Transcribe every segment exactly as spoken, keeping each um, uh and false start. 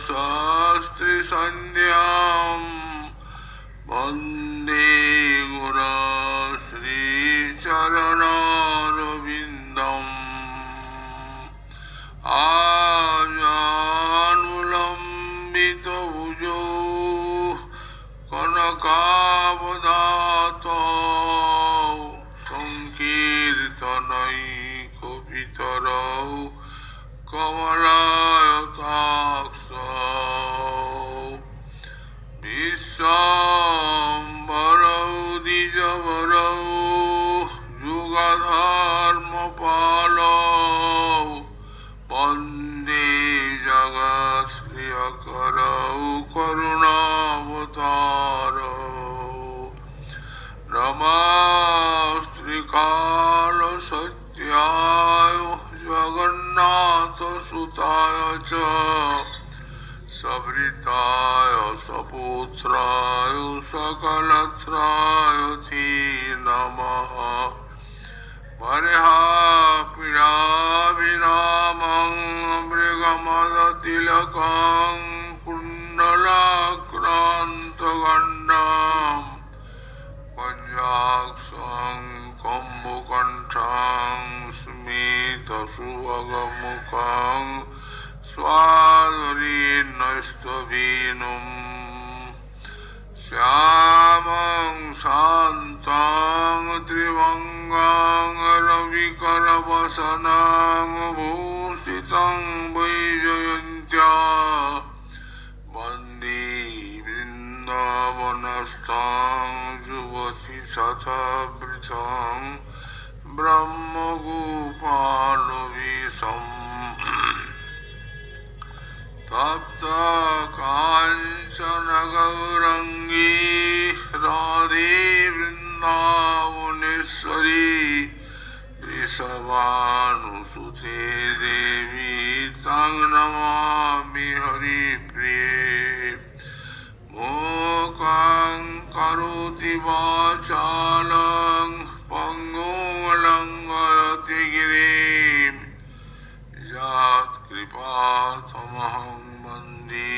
শাস্ত্রী সন্ধ্যাম বন্দে গুরু শ্রীচরণারবিন্দম আজানুলম্বিত ভুজৌ কনকাবদাতৌ সংকীর্তনৈকপিতরৌ কমলায়তাক্ষৌ বিশ্বম্ভরৌ দ্বিজবরৌ যুগধর্মপালৌ বন্দে জগৎপ্রিয়করৌ করুণাবতারৌ নমস্ত্রীকালসত্যায় জগন্নাথসুতায় চ সবৃতায় সপুত্রায় সকলত্রায় তে নমঃ বর্হাপীড়াভিরামং মৃগমদতিলকং কুণ্ডলাক্রান্তগণ্ডম পঞ্চাক্ষং কম্বুকণ্ঠং স্মিতসুভগমুখং স্বাদুরীর্ণস্তবীনুম শ্যামং শান্তং ত্রিভঙ্গং রবিকরবসনং ভূষিতং বৈজয়ন্ত্য়া বন্দে বৃন্দাবনস্থং যুবতী শতবৃথং ব্রহ্মগোপালবেশম তপ্ত কাঞ্চন গৌরাঙ্গী রাধে বৃন্দাবনেশ্বরী বৃষভানুসুতে দেবী তং নমামি হরিপ্রিয়ে মূকং করোতি বাচালং পঙ্গুং লঙ্ঘয়তে গিরিম যৎকৃপাতমহং বন্দে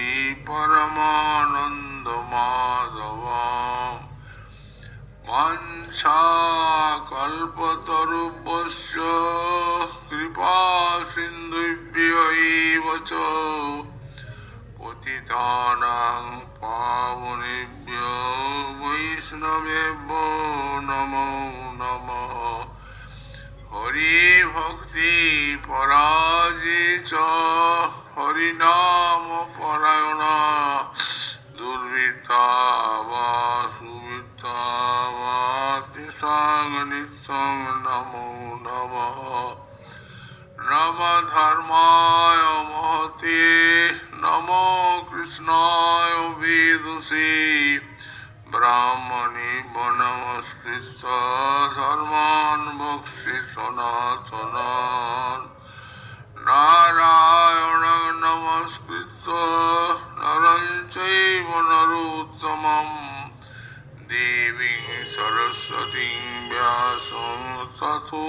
পরমানন্দমাধবম বাঞ্ছাকল্পতরুভ্যশ্চ কৃপাসিন্ধুভ্যো এব চ পতিতানাং পাবনেভ্যো বৈষ্ণবেভ্যো নমো নমঃ হরি ভক্তি পরাজিত হরিনাম পরায়ণা দুর্বৃত্তা বা সুবৃত্তা বা তেষাং নিত্যং নমো নমঃ নম ধর্মায় মহতে নমো কৃষ্ণায় বেদসে ব্রাহ্মণে নমস্কৃত্য ধর্মান বক্সে সনাতনান নারায়ণ নমস্কৃত্য নরং চৈব নরোত্তমং দেবীং সরস্বতীং ব্যাসং ততো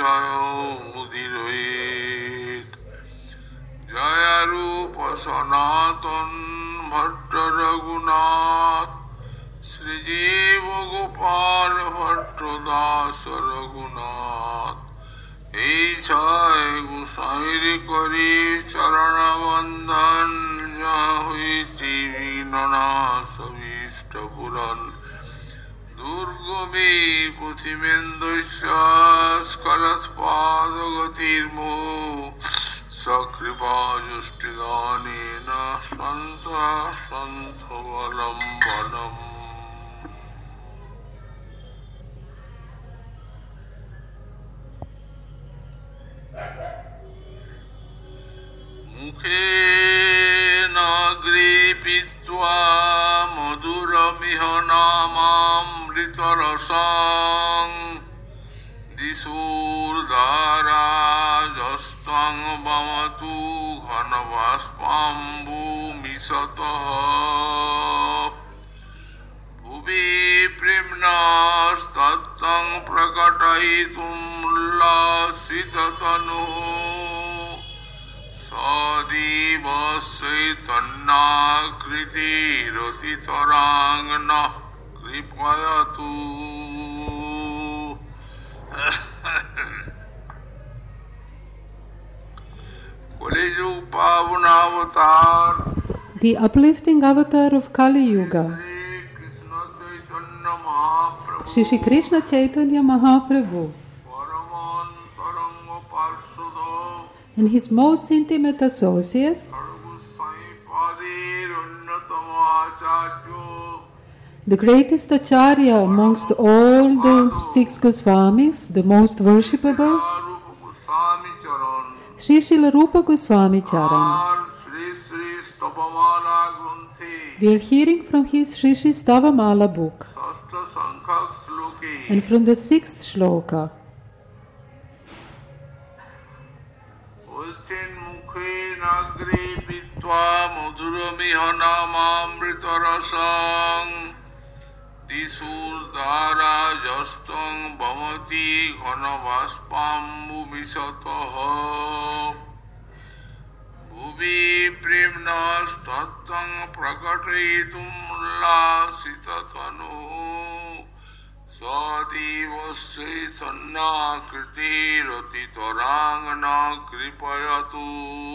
জয়মুদীরয়েৎ জয় রূপ সনাতন ভট্ট রঘুনাথ শ্রীজীব গোপাল ভট্ট দাস রঘুনাথ এই ছয় গোসাইর করি চরণ বন্ধন যা হইতে বিঘ্ননাশ পূরণ দুর্গমে পথিমেন্দস্য স্খলৎপাদগতির্মোহ সকৃপা যষ্টিদানেন সন্ত সন্থবলম্বনম। মুখেন গৃহীত্বা মধুরমিহ নামামৃতরসং দিশোর্ধারাজস্ত্বং বমতু ঘনবাষ্পাম্বুমিশতঃ ভুবি প্রেম্ণস্তত্ত্বং প্রকটয়িতুম উল্লসিততনুঃ Sadivasaitannakritirotitarangana kripayatu. Kaliyug Pavunavatar, the uplifting avatar of Kali Yuga, Shri Shri Krishna Chaitanya Mahaprabhu, and his most intimate associate, the greatest Acharya amongst all the six Goswamis, the most worshipable, Sri Srila Rupa Goswami Charan. We are hearing from his Sri Sri Stavamala book and from the sixth shloka. Disurdhara jastang bhamati ghanavaspambu misataha bhuvi premnas tattang prakatayitum ullasitatanu sadivasaitanna kritirotitarangana kripayatu.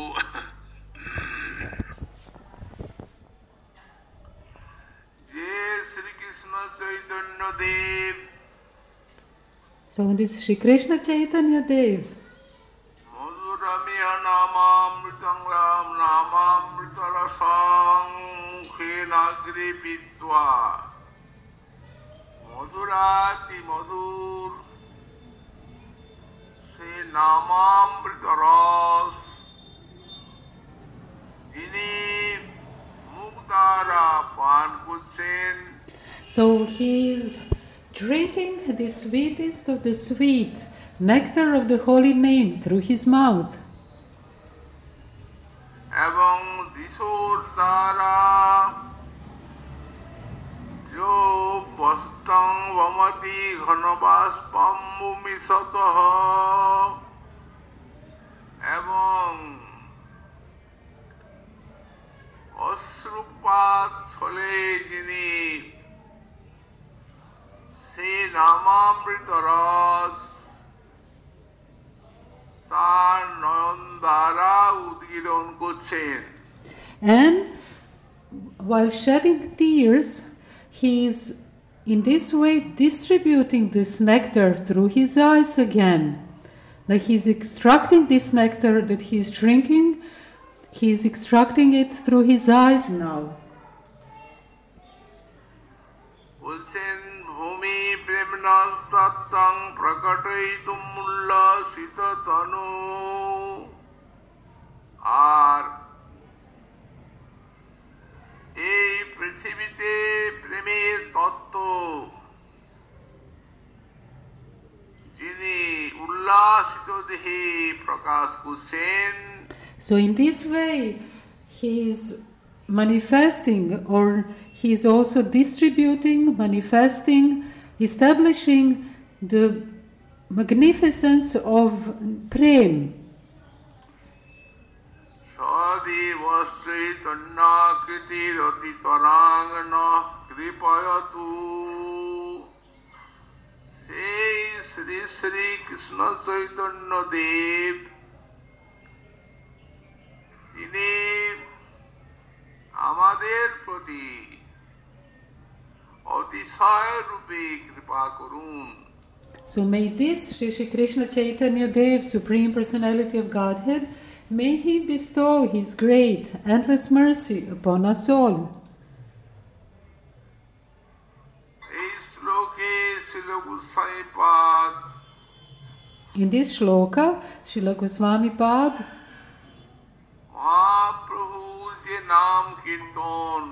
So when this Shri Krishna Chaitanya Dev, Madhuramiya namamritam ram namamritarasam mukhenagri pitva madhurati madhur se namamritaras jini mukdara pan kutsen. so he is drinking the sweetest of the sweet, nectar of the holy name through his mouth. Ebang disur dara jo bastang vamati ghanavaspambu misataha. Ebang অশ্রুপাত ছলে যিনি সে নামামৃত রস তার নয়ন দ্বারা উদ্গীরণ করছেন। And while shedding tears, he is in this way distributing this nectar through his eyes again. Like he's extracting this nectar that he's drinking, he's extracting it through his eyes now. বলছেন ভূমি প্রেমনাস তত্ত্বং প্রকটয়িতুম উল্লসিত তনু। আর এই পৃথিবীতে প্রেমের তত্ত্ব যিনি উল্লাসিত দেহে প্রকাশ করছেন। So in this way, he is manifesting, or he is also distributing, manifesting, establishing the magnificence of prem. Sadivasaitanna kritirotitarangana kripayatu. Sei Sri Sri Krishna Chaitanya Dev তিনি আমাদের প্রতি অতিশয় রূপে কৃপা করুন। So may this Shri Shri Krishna Chaitanya Dev, Supreme Personality of Godhead, may he bestow his great, endless mercy upon us all. এই শ্লোকে শ্রীল গোস্বামী পাদ In this shloka, Srila Goswami Pad, মহাপ্রভুর যে নাম কীর্তন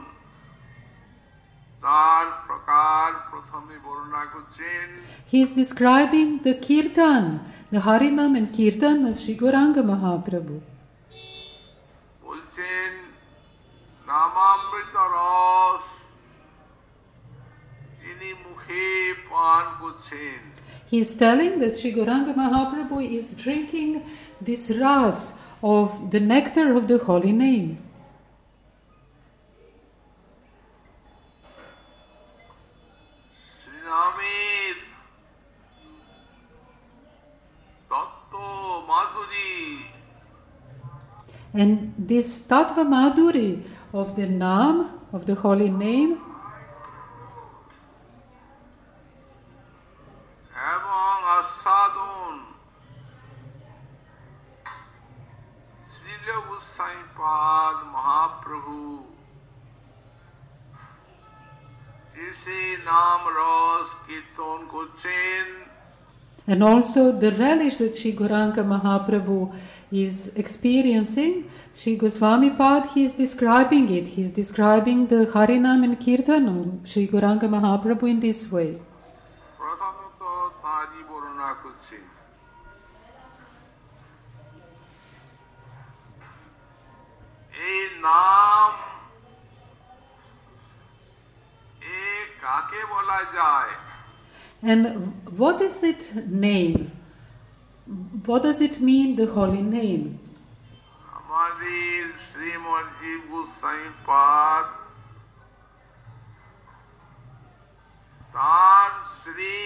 তার প্রকার প্রথমে বর্ণনা করছেন। he is describing the Kirtan, the Harinam and Kirtan of Sri Gauranga Mahaprabhu. বলছেন নামামৃত রস যিনি মুখে পান করছেন। He is telling that Sri Gauranga Mahaprabhu is drinking this ras of the nectar of the holy name. শ্রীরামের তত্ত্ব মাধুরী And this Tattva Madhuri of the Nam, of the holy name, এবং আস্বাদন শ্রীল গোস্বামীপাদ মহাপ্রভু যে সে নাম রস কীর্তন করছেন, and also the relish that Sri Gauranga Mahaprabhu is experiencing, Sri Goswami Pad, he is describing it. He is describing the Harinam and Kirtan of Sri Gauranga Mahaprabhu in this way. প্রথমত তাঁরই বর্ণনা করছেন। এই নাম এ কাকে বলা যায়? And what is it name? What does it mean, the holy name? আমাদের শ্রীমৎ জীব গোস্বামী পাদ তার শ্রী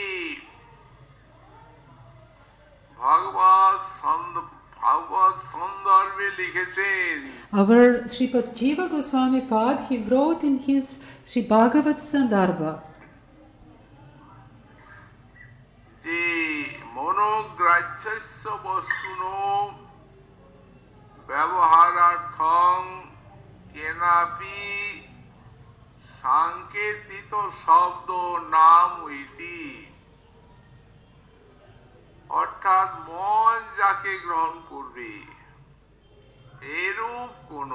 ভগবত সন্দ- ভাগবত সন্দর্ভে লিখেছেন Our Sripad Jiva Goswami Pad, he wrote in his Sri Bhagavat Sandarbha যে মনোগ্রাহ্যস্য বস্তুনো ব্যবহারার্থং কেনাপি সাংকেতিত শব্দ নাম ইতি, অর্থাৎ মন যাকে গ্রহণ করবে এরূপ কোন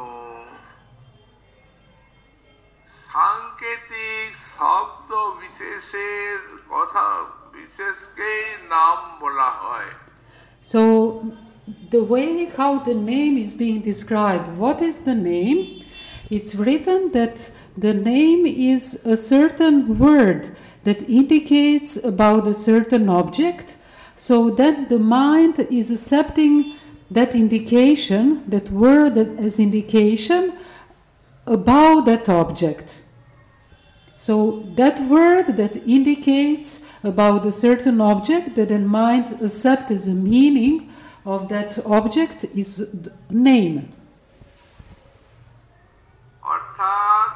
সাংকেতিক শব্দ বিশেষের কথা বিশেষকেই নাম বলা হয়। So, the way how the name is being described, what is the name? It's written that the name is a certain word that indicates about a certain object, so that the mind is accepting that indication, that word as indication about that object. So, that word that indicates about a certain object that the mind accepts as a meaning of that object is the name. অর্থাৎ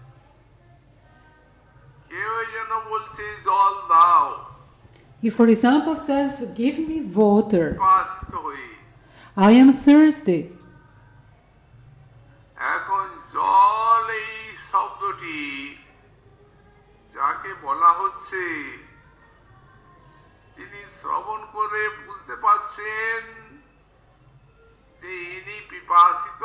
কেউ যেন বলছে জল দাও, If, for example, says, "Give me water, পাস্ত হয়ে, I am thirsty," এখন জল এই শব্দটি যাকে বলা হচ্ছে তিনি শ্রবণ করে বুঝতে পারছেন যে ইনি পিপাসিত,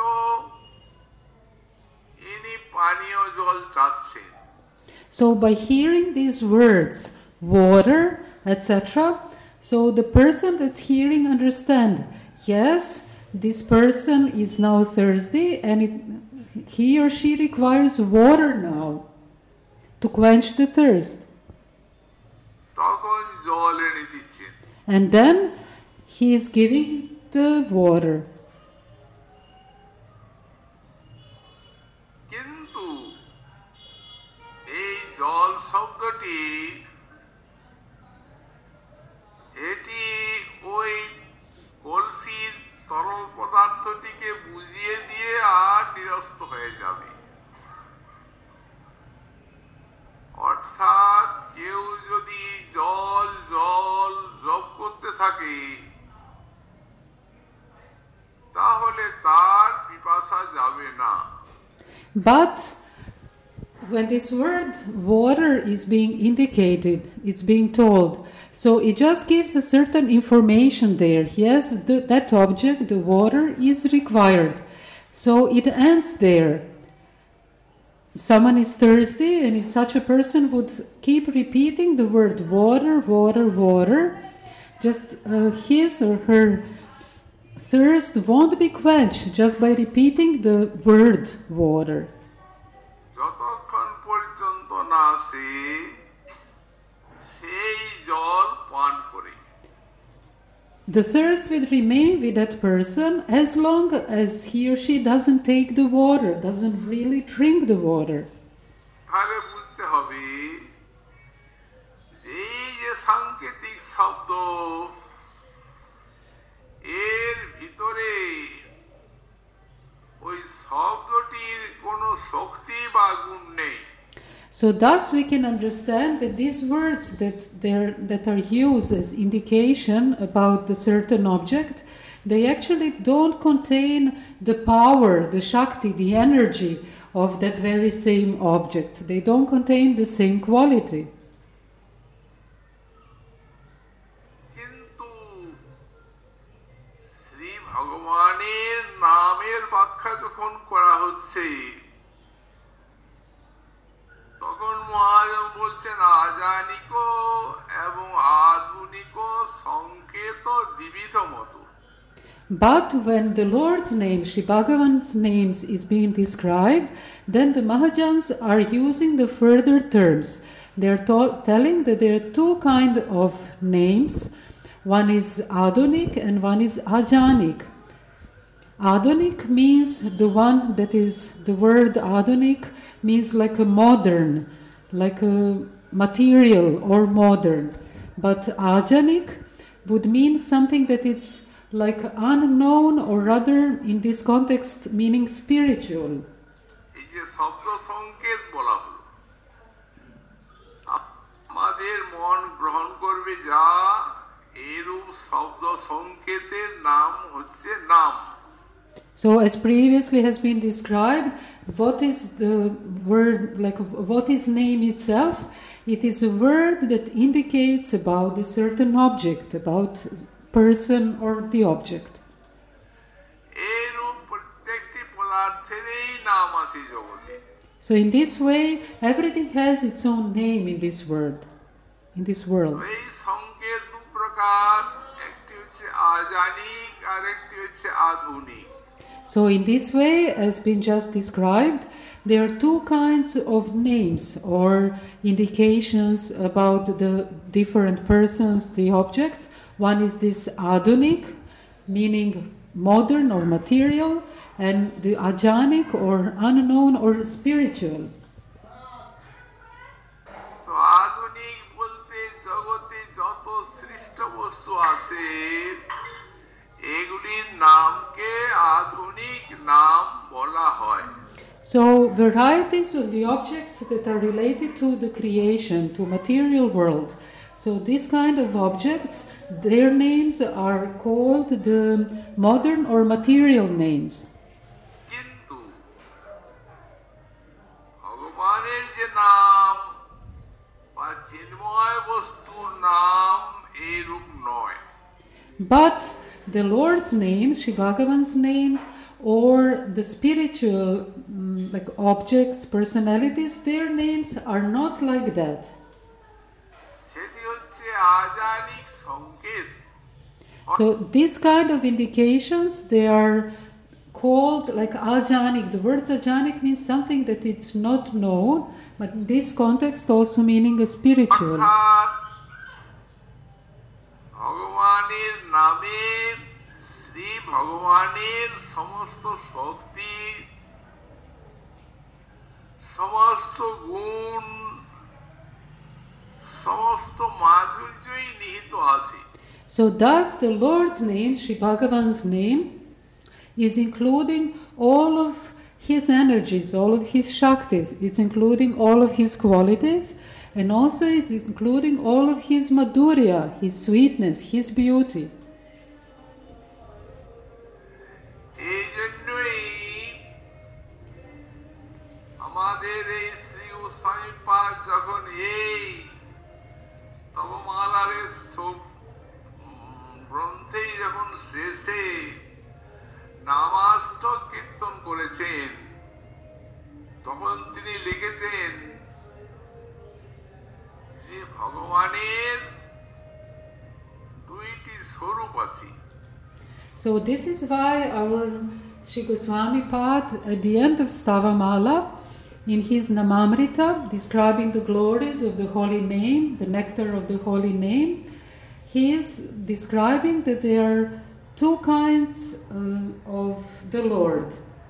ইনি পানীয় জল চাচ্ছেন। So, by hearing these words, water, et cetera, so the person that's hearing understand, yes, this person is now thirsty, and it, he or she requires water now to quench the thirst. তখন জল এনে দিচ্ছেন। And then he is giving the water. কিন্তু এই জল শব্দটি এটি ওই কলসির তরল পদার্থটিকে বুঝিয়ে দিয়ে আর নিরস্ত হয়ে যাবে। অর্থাৎ কেউ যদি জল জল জপ করতে থাকে তাহলে তার পিপাসা যাবে না। But when this word water is being indicated, it's being told, so it just gives a certain information there. Yes, the, that object, the water, is required. So it ends there. If someone is thirsty, and if such a person would keep repeating the word water, water, water, just uh, his or her thirst won't be quenched just by repeating the word water. যতক্ষণ পর্যন্ত না সে সেই জল পান করে। the thirst will remain with that person as long as he or she doesn't take the water, doesn't really drink the water. তাহলে বুঝতে হবে যে এই যে সাংকেতিক শব্দ এর ভিতরে ওই শব্দটির কোনো শক্তি বা গুণ নেই। So thus we can understand that these words that, that are used as indication about the certain object, they actually don't contain the power, the Shakti, the energy of that very same object. They don't contain the same quality. কিন্তু শ্রী ভগবানের নামের ব্যাখ্যা যখন করা হচ্ছে তখন মহাজন বলছেন আজানিক এবং আধুনিক সংকেত দ্বিবিধ মতো। But when the Lord's name, Shri Bhagavan's names is being described, then the Mahajans are using the further terms. They are to- telling that there are two kinds of names. One is Adunik and one is Ajanik. Adunik means the one that is, the word Adunik means like a modern, like a material or modern. But Ajanik would mean something that it's like unknown, or rather in this context meaning spiritual. এই যে শব্দ সংকেত বলা হলো আমাদের মন গ্রহণ করবে যা এরূপ শব্দ সংকেতের নাম হচ্ছে নাম। So as previously has been described, what is the word, like what is name itself? It is a word that indicates about a certain object, about person or the object. So in this way, everything has its own name in this world, in this world. So in this way, as been just described, there are two kinds of names or indications about the different persons, the objects. One is this Adunik, meaning modern or material, and the Ajanik or unknown or spiritual. So Adunik bolte jagote joto srishta bostu ache egulir namke Adunik naam bola hoy. So varieties of the objects that are related to the creation, to material world. So this kind of objects, their names are called the modern or material names. কিন্তু ভগবানের যে নাম বা চিন্ময় বস্তুর নাম এই রূপ নয়। But the Lord's name, Shri Bhagavan's names, or the spiritual um, like objects, personalities, their names are not like that. So these kind of indications, they are called like ajanik. The word ajanik means something that it's not known, but in this context also meaning a spiritual. ভগবানের নামে শ্রী ভগবানের সমস্ত শক্তি, সমস্ত গুণ, সমস্ত মাধুর্যই নিহিত আছে। So thus the Lord's name, Shri Bhagavan's name, is including all of his energies, all of his shaktis. It's including all of his qualities, and also is including all of his madhurya, his sweetness, his beauty. এই জন্যই আমাদের এই শ্রী গোস্বামী পাদ যখন এই স্তবমালার সব গ্রন্থেই যখন শেষে নামাষ্টক কীর্তন করেছেন তখন তিনি লিখেছেন যে ভগবানের দুইটি স্বরূপ আছে। So this is why our Shri Goswami Pad at the end of Stavamala, in his Namamrita, describing the glories of the holy name, the nectar of the holy name, he is describing that there are two kinds uh, of the Lord.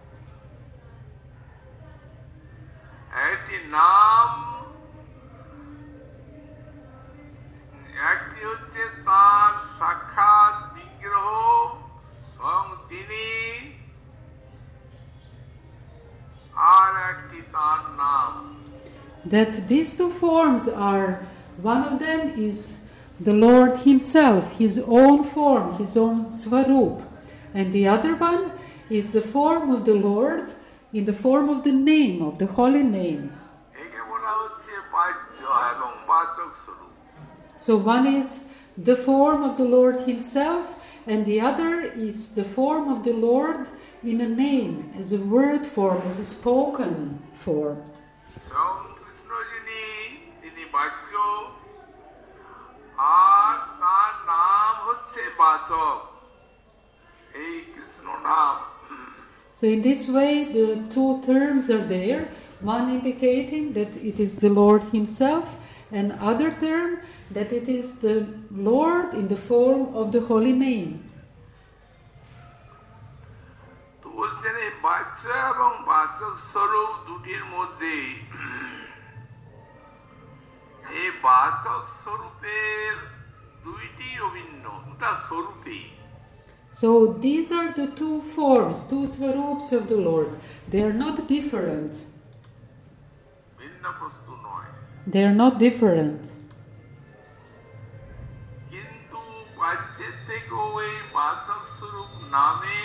একটি নাম, একটি হচ্ছে তার সাক্ষাৎ বিগ্রহ স্বয়ং তিনি, আর একটি তার নাম। That these two forms are, one of them is the Lord himself, his own form, his own svarup, and the other one is the form of the Lord in the form of the name, of the holy name. একে বলা হচ্ছে বাহ্য এবং বাচক স্বরূপ। So one is the form of the Lord himself, and the other is the form of the Lord in a name, as a word form, as a spoken form. স্বয়ং কৃষ্ণ যিনি, তিনি বাহ্য, আর তার নাম হচ্ছে বাচক, এই কৃষ্ণ নাম। So in this way, the two terms are there, one indicating that it is the Lord himself, and other term that it is the Lord in the form of the holy name. তো বলছেন এই বাহ্য এবং বাচক স্বরূপ দুটির মধ্যে এই বাচক স্বরূপের দুইটি অভিন্ন, দুটা স্বরূপই। So these are the two forms, two svarups of the Lord. They are not different. ভিন্ন বস্তু নয়, They are not different. কিন্তু বাহ্যের থেকেও এই বাচক স্বরূপ নামে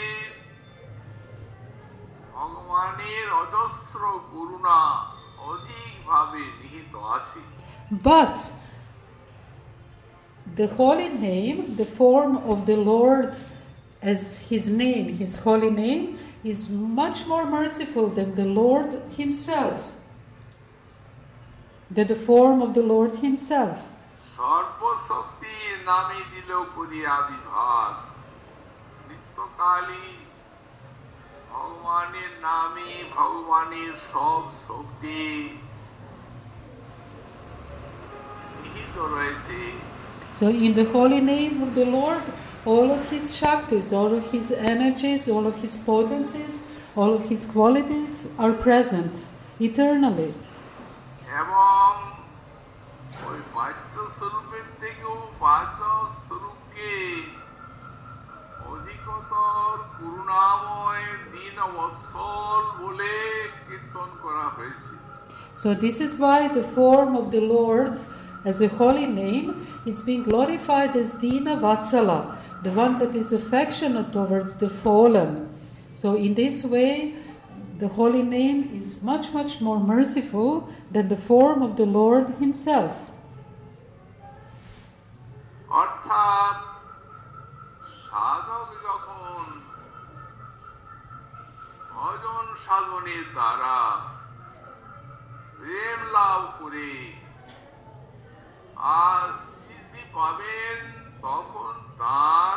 ভগবানের অজস্র করুণা অধিকভাবে নিহিত আছে। But the holy name, the form of the Lord as his name, his holy name, is much more merciful than the Lord himself, than the form of the Lord himself. সর্বশক্তি নামে দিল করিয়া বিভাগ, নিত্যকালী ভগবানের নামে ভগবানের সব শক্তি নিহিত রয়েছে। So in the holy name of the Lord, all of his shaktis, all of his energies, all of his potencies, all of his qualities are present eternally. এবং ওই বাহ্য স্বরূপের থেকেও বাচক স্বরূপকে অধিকতর করুণাময় দীনবৎসল বলে কীর্তন করা হয়েছে। So this is why the form of the Lord as a holy name is being glorified as Dina Vatsala, the one that is affectionate towards the fallen. So in this way, the holy name is much, much more merciful than the form of the Lord himself. অর্থাৎ সাধক যখন ভজন সাধনের দ্বারা প্রেম লাভ করে আর সিদ্ধি পাবেন, তখন তার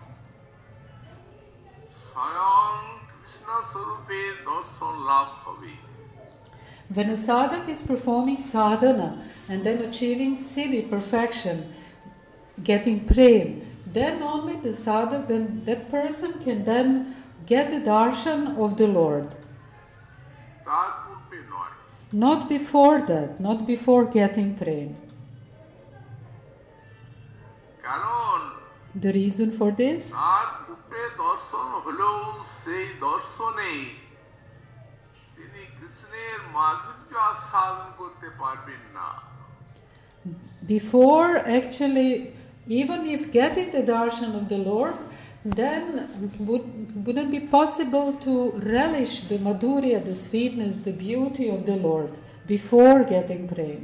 স্বয়ং কৃষ্ণ স্বরূপের দর্শন লাভ হবে। When a sadhak is performing sadhana and then achieving siddhi, perfection, getting prem, then only the sadhak, then that person can then get the darshan of the Lord. তার পূর্বে নয়। Not before that, not before getting prem. কারণ The reason for this? তার পূর্বে দর্শন হলেও সেই দর্শনে তিনি কৃষ্ণের মাধুর্য আস্বাদন করতে পারবেন না। Before, actually, even if getting the darshan of the Lord, then would, wouldn't be possible to relish the madhurya, the sweetness, the beauty of the Lord before getting prem.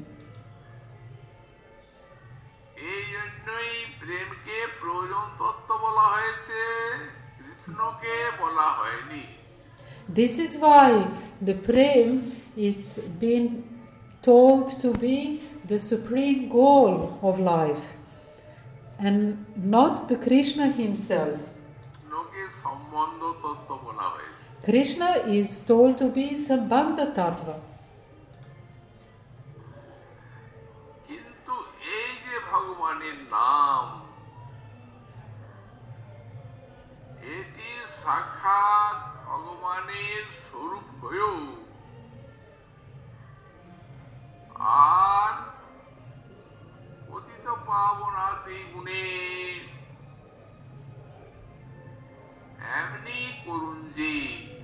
এই জন্যই প্রেমকে প্রয়োজন তত্ত্ব বলা হয়েছে, কৃষ্ণকে বলা হয়নি। This is why the prem is being told to be the supreme goal of life, and not the Krishna himself. কৃষ্ণকে সম্বন্ধ তত্ত্ব বলা হয়েছে। Krishna is told to be Sambandha Tattva. কিন্তু এই যে ভগবানের নাম, এটি সাক্ষাৎ ভগবানের স্বরূপ হয়েও আর পতিত পাবনাতি গুণে এমনি করুন যে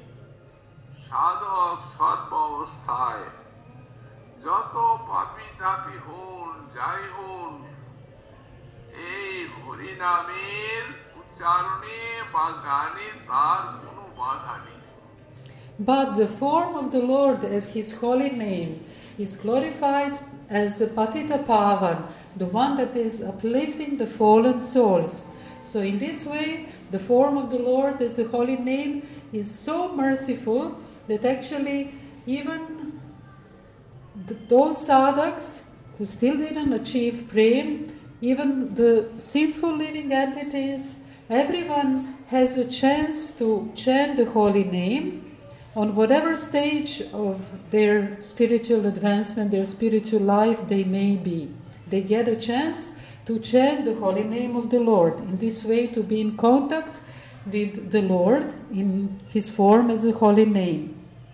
সাধক সর্বাবস্থায় যত পাপী তাপী হন যাই হন এই হরি নামের উচ্চারণে বা গানে তার কোনো বাধা নেই। But the form of the Lord as His holy name is glorified as the Patita Pavan, the one that is uplifting the fallen souls. So in this way, the form of the Lord as a holy name is so merciful that actually even th- those sadhaks who still didn't achieve prem, even the sinful living entities, everyone has a chance to chant the holy name on whatever stage of their spiritual advancement, their spiritual life they may be. They get a chance to chant the holy name of the Lord. In this way, to be in contact with the Lord in His form as a holy name.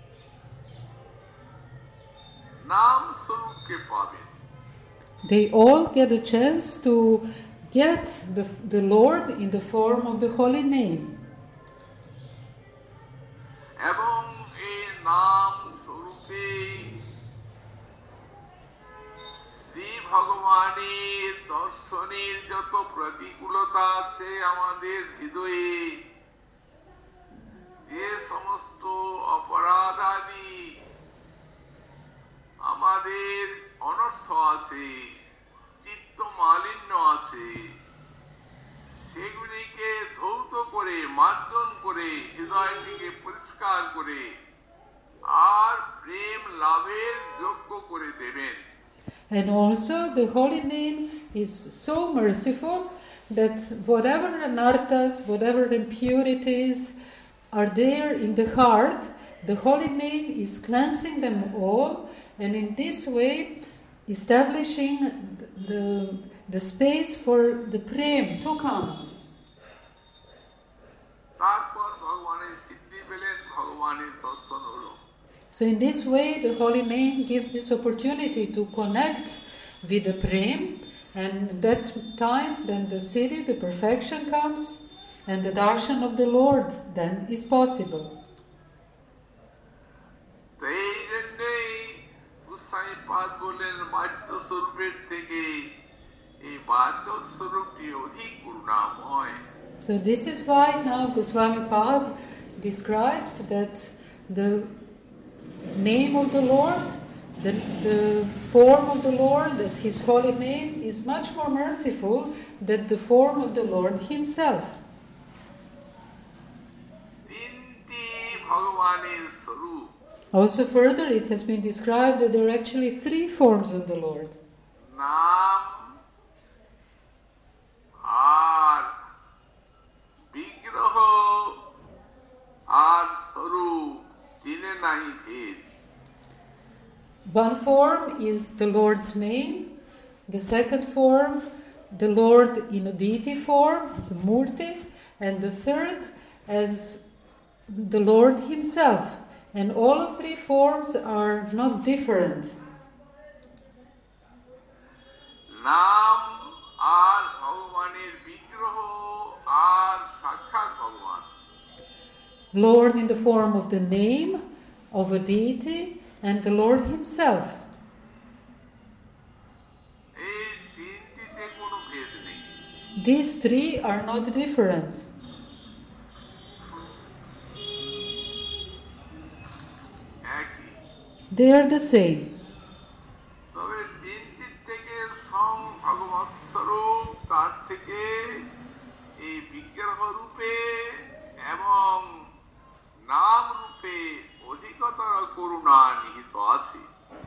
নাম স্বরূপকে পাবেন। They all get a chance to get the, the Lord in the form of the holy name. এবং এই নাম স্বরূপে শ্রী ভগবানের দর্শনের যত প্রতিকূলতা আছে আমাদের হৃদয়ে, যে সমস্ত অপরাধ আদি আমাদের অনর্থ আছে, চিত্ত মালিন্য আছে, সেগুলিকে ধৌত করে মার্জন করে হৃদয়টিকে পরিষ্কার করে আর প্রেম লাভের যোগ্য করে দেবেন। And also the holy name is so merciful that whatever anarthas, whatever impurities are there in the heart, the holy name is cleansing them all, and in this way establishing the, the space for the prem to come. তারপর ভগবানের সিদ্ধি পেলেন, ভগবানের দর্শন হলো। So in this way, the holy name gives this opportunity to connect with the prem, and that time then the siddhi, the perfection comes, and the darshan of the Lord then is possible. তো এই জন্যই গোস্বামী পাদ বললেন বাচ্য স্বরূপের থেকে এই বাচক স্বরূপটি অধিক করুণাময়। So this is why now Goswami Pad describes that the name of the Lord, the, the form of the Lord as His holy name is much more merciful than the form of the Lord Himself. তিনটি ভগবানের স্বরূপ। Also further, it has been described that there are actually three forms of the Lord. নাম আর বিগ্রহ আর স্বরূপ, তিনে নাই ভেদ। One form is the Lord's name, the second form, the Lord in a deity form, as a murti, and the third as the Lord Himself. And all of three forms are not different. নাম আর ভগবানের বিগ্রহ আর সাক্ষাৎ ভগবান। Lord in the form of the name of a deity and the Lord Himself. এই তিনটিতে কোনো ভেদ নেই। These three are not different. একই। They are the same. তবে তিনটির থেকে সং ভগবৎ স্বরূপ, তার থেকে এই বিগ্রহ রূপে এবং নাম রূপে অধিকতর করুণা নিহিত আছে।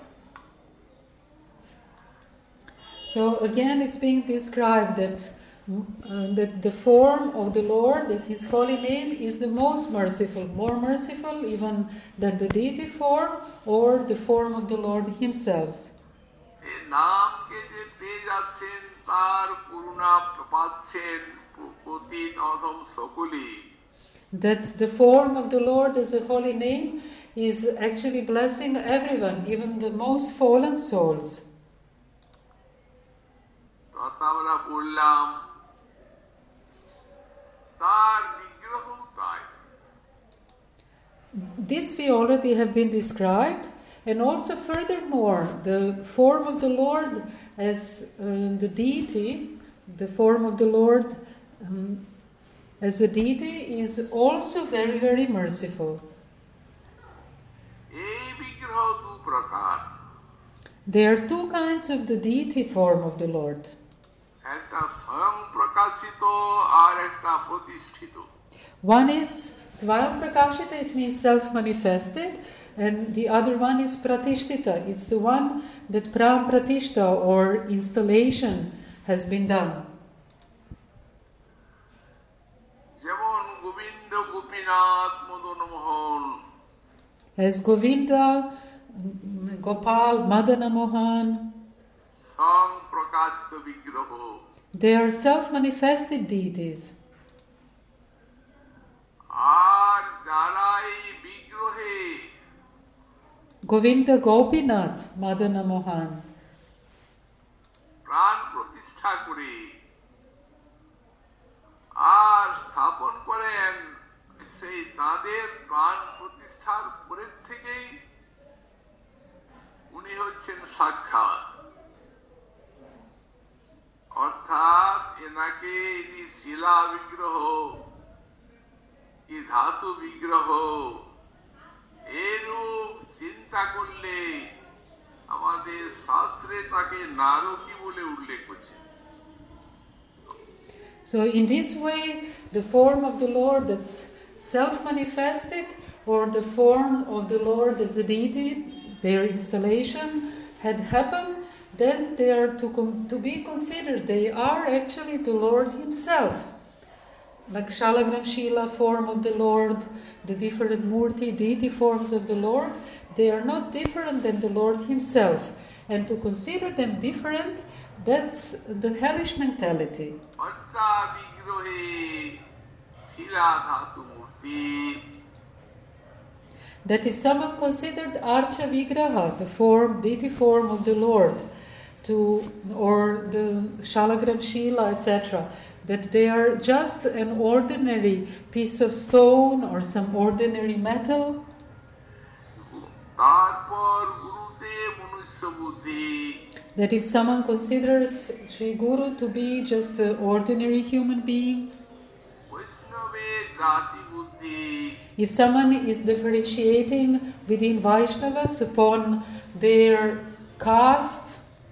So again, it's being described that, uh, that the form of the Lord, as His holy name, is the most merciful, more merciful even than the deity form or the form of the Lord Himself. এই নামকে যে পেয়ে যাচ্ছেন, তার করুণা পাচ্ছেন পতিত অধম সকলেই, that the form of the Lord as a holy name is actually blessing everyone, even the most fallen souls. তথা আমরা বললাম তার বিগ্রহ তাই। This we already have been described, and also furthermore, the form of the Lord as uh, the deity, the form of the Lord um, as a deity is also very, very merciful. এই বিগ্রহ দু প্রকার। There are two kinds of the deity form of the Lord. একটা স্বয়ং প্রকাশিত আর একটা প্রতিষ্ঠিত। One is Svayam Prakashita, it means self-manifested, and the other one is Pratishtita. It's the one that Pram Pratishta or installation has been done. যেমন Govinda Gopinath Madan Mohan, As Govinda, Gopal, Madana Mohan, স্বয়ং প্রকাশিত বিগ্রহ। they are self-manifested deities. আর যারা এই বিগ্রহে Govinda Gopinath, Madana Mohan, প্রাণ প্রতিষ্ঠা করে আর স্থাপন করেন, সেই তাদের প্রাণ প্রতিষ্ঠার পরের থেকেই উনি হচ্ছেন সাক্ষাৎ। অর্থাৎ এনাকে ইনি শিলা বিগ্রহ কি ধাতু বিগ্রহ এরূপ চিন্তা করলে আমাদের শাস্ত্রে তাকে নারকী বলে উল্লেখ করছে। So in this way, the form of the Lord that's self-manifested, or the form of the Lord as a deity, their installation had happened, then they are to, com- to be considered. They are actually the Lord Himself. Like Shalagram Shila form of the Lord, the different Murti, deity forms of the Lord, they are not different than the Lord Himself. And to consider them different, that's the hellish mentality. Archa বিগ্রহে শিলা ধাতু মূর্তি That if someone considered Archa Vigraha, the form, deity form of the Lord, to or the Shalagram Shila, et cetera, that they are just an ordinary piece of stone or some ordinary metal, তারপর গুরুতে মনুষ্য বুদ্ধি that if someone considers Sri Guru to be just an ordinary human being, বৈষ্ণবে জাতি বুদ্ধি if someone is differentiating within Vaishnavas upon their caste,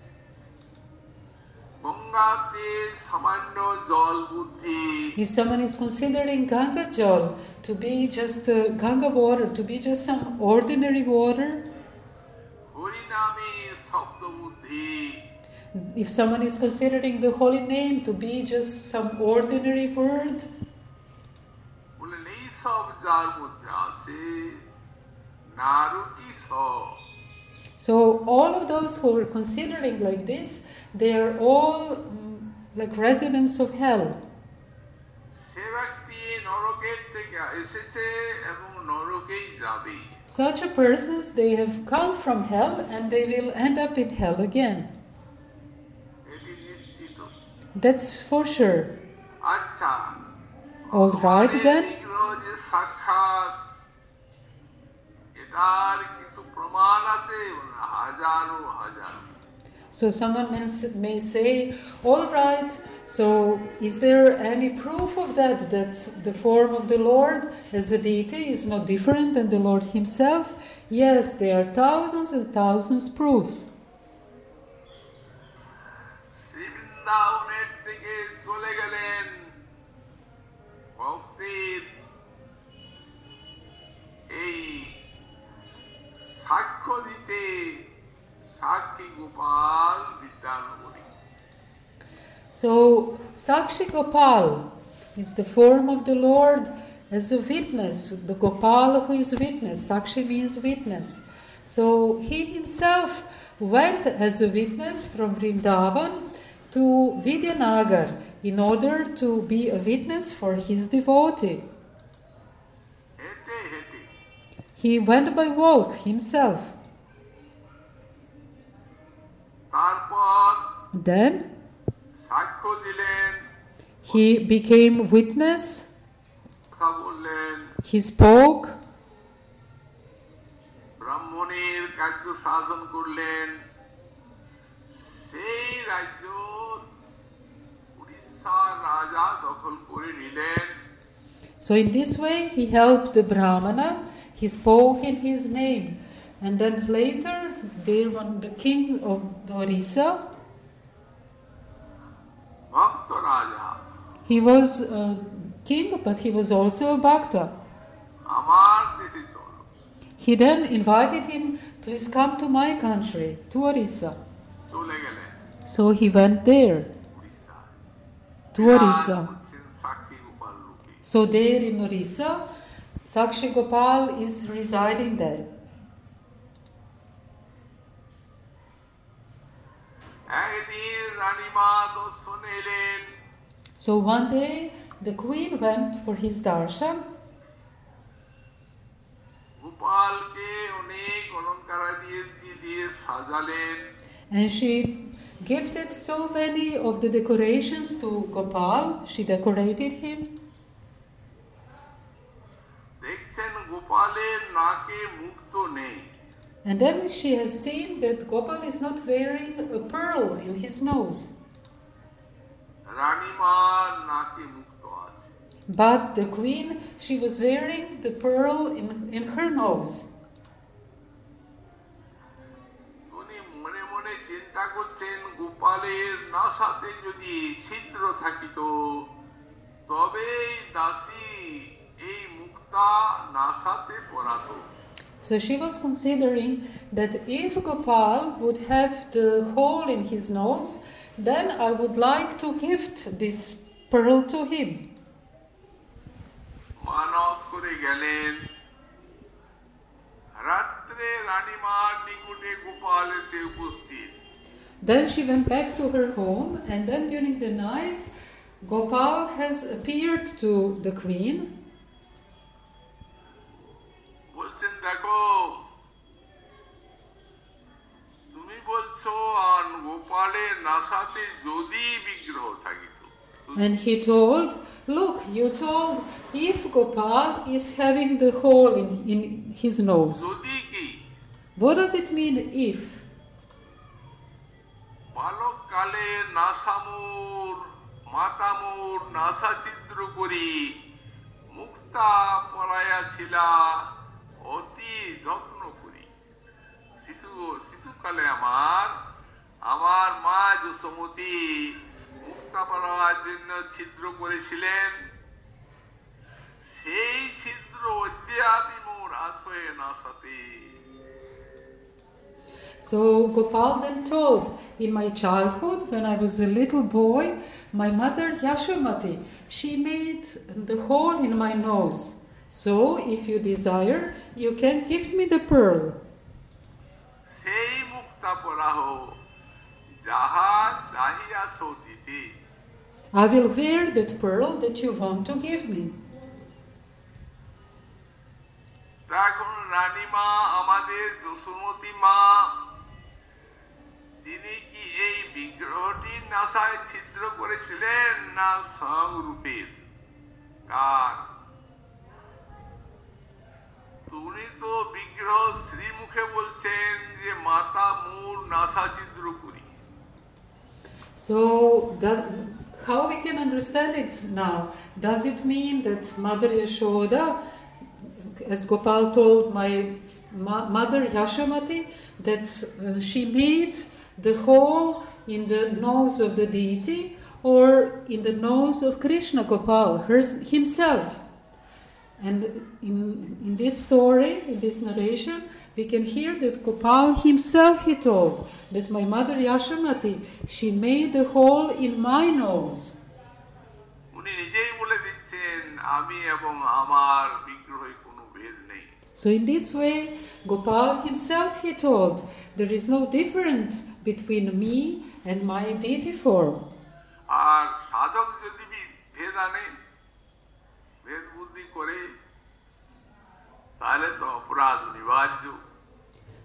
গঙ্গাতে সামান্য জল বুদ্ধি if someone is considering Ganga Jal to be just uh, Ganga water, to be just some ordinary water, হরিনামে শব্দ বুদ্ধি if someone is considering the holy name to be just some ordinary word, বলেন এই সব যার মধ্যে আছে নারকী সব। so all of those who are considering like this, they are all mm, like residents of hell. সে ব্যক্তি নরকের থেকে এসেছে এবং নরকেই যাবে। Such a persons, they have come from hell and they will end up in hell again. এটি নিশ্চিত। That's for sure. আচ্ছা, All right then. বিগ্রহ যে সাক্ষাৎ এটার কিছু প্রমাণ আছে হাজারো হাজারো। So someone may say, all right, so is there any proof of that, that the form of the Lord as a deity is not different than the Lord Himself? Yes, there are thousands and thousands proofs. শ্রীবৃন্দাবনের থেকে চলে গেলেন ভক্তির এই সাক্ষ্য দিতে সাক্ষী Gopal বিদ্যানগরী। So Sakshi Gopal is the form of the Lord as a witness, the Gopal who is witness. Sakshi means witness. So he himself went as a witness from Vrindavan to Vidyanagar in order to be a witness for his devotee. He went by walk himself. তারপর Then সাক্ষ্য দিলেন, he became witness. কথা বললেন, He spoke. ব্রাহ্মণের কার্য সাধন করলেন। সেই রাজ্য উড়িষ্যার রাজা দখল করে নিলেন। So in this way he helped the Brahmana. He spoke in his name. And then later, there was the king of Orissa. ভক্ত রাজা, He was a king, but he was also a Bhakta. আমার দেশে চলো। He then invited him, please come to my country, to Orissa. চলে গেলেন So he went there, Orissa. to Orissa. হচ্ছেন সাক্ষী গোপাল রূপে। So there in Orissa, Sakshi Gopal is residing there. একদিন রানীমা দর্শন এলেন। So one day, the queen went for his darshan. গোপালকে অনেক অলঙ্কার দিয়ে দিয়ে সাজালেন। And she gifted so many of the decorations to Gopal. She decorated him. দেখছেন গোপালের নাকে মুক্ত নেই। And then she has seen that Gopal is not wearing a pearl in his nose. রানীমার নাকে মুক্ত আছে। But the queen, she was wearing the pearl in, in her nose. উনি মনে মনে চিন্তা করছেন, গোপালের নাসাতে যদি ছিদ্র থাকিত তবেই দাসী এই মুক্তা নাসাতে পরাতো। So she was considering that if Gopal would have the hole in his nose, then I would like to gift this pearl to him. মানত করে গেলেন। রাত্রে রানীমার নিকটে গোপাল এসে উপস্থিত। Then she went back to her home, and then during the night, Gopal has appeared to the queen. বলছেন, দেখো তুমি বলছো আর গোপালের নাসাতে যদি বিগ্রহ থাকিত। And he told, look, you told if Gopal is having the hole in, in his nose. যদি কি What does it mean, if? বালক কালে নাসামুর মাতামুর নাসা চিত্র করি মুক্তা পরায়া ছিলা অতি যত্ন করি। শিশু শিশুকালে আমার আমার মা যশোমতী মুক্তা পরাবার জন্য ছিদ্র করেছিলেন। সেই ছিদ্র অদ্যাপি মোর আছে নাসাতে। So Gopal then told, in my childhood, when I was a little boy, my mother Yashomati, she made the hole in my nose. So if you desire, you can gift me the pearl. সেই মুক্তা পরাহ যাহা চাহিয়াছ দিতে। I will wear that pearl that you want to give me. এখন রানীমা আমাদের যশোমতী মা, তিনি কি এই বিগ্রহটির নাসায় ছিদ্র করেছিলেন না স্বয়ং রূপের? কার? তুমি তো বিগ্রহ শ্রীমুখে বলছেন যে মাতা মূর নাসা ছিদ্র করি। So does, how we can understand it now? Does it mean that Mother Yashoda, as Gopal told my ma- mother Yashomati, that uh, she made the hole in the nose of the deity or in the nose of Krishna Gopal hers, himself? And in, in this story, in this narration, we can hear that Gopal himself, he told, that my mother Yashomati, she made the hole in my nose. উনি নিজেই বলে দিচ্ছেন, আমি এবং আমার বিগ্রহে কোনো ভেদ নেই। So in this way, Gopal himself, he told, there is no difference between me and my deity form. আর সাধক যদি ভেদ আনে, ভেদ বুদ্ধি করে, তাহলে তো অপরাধ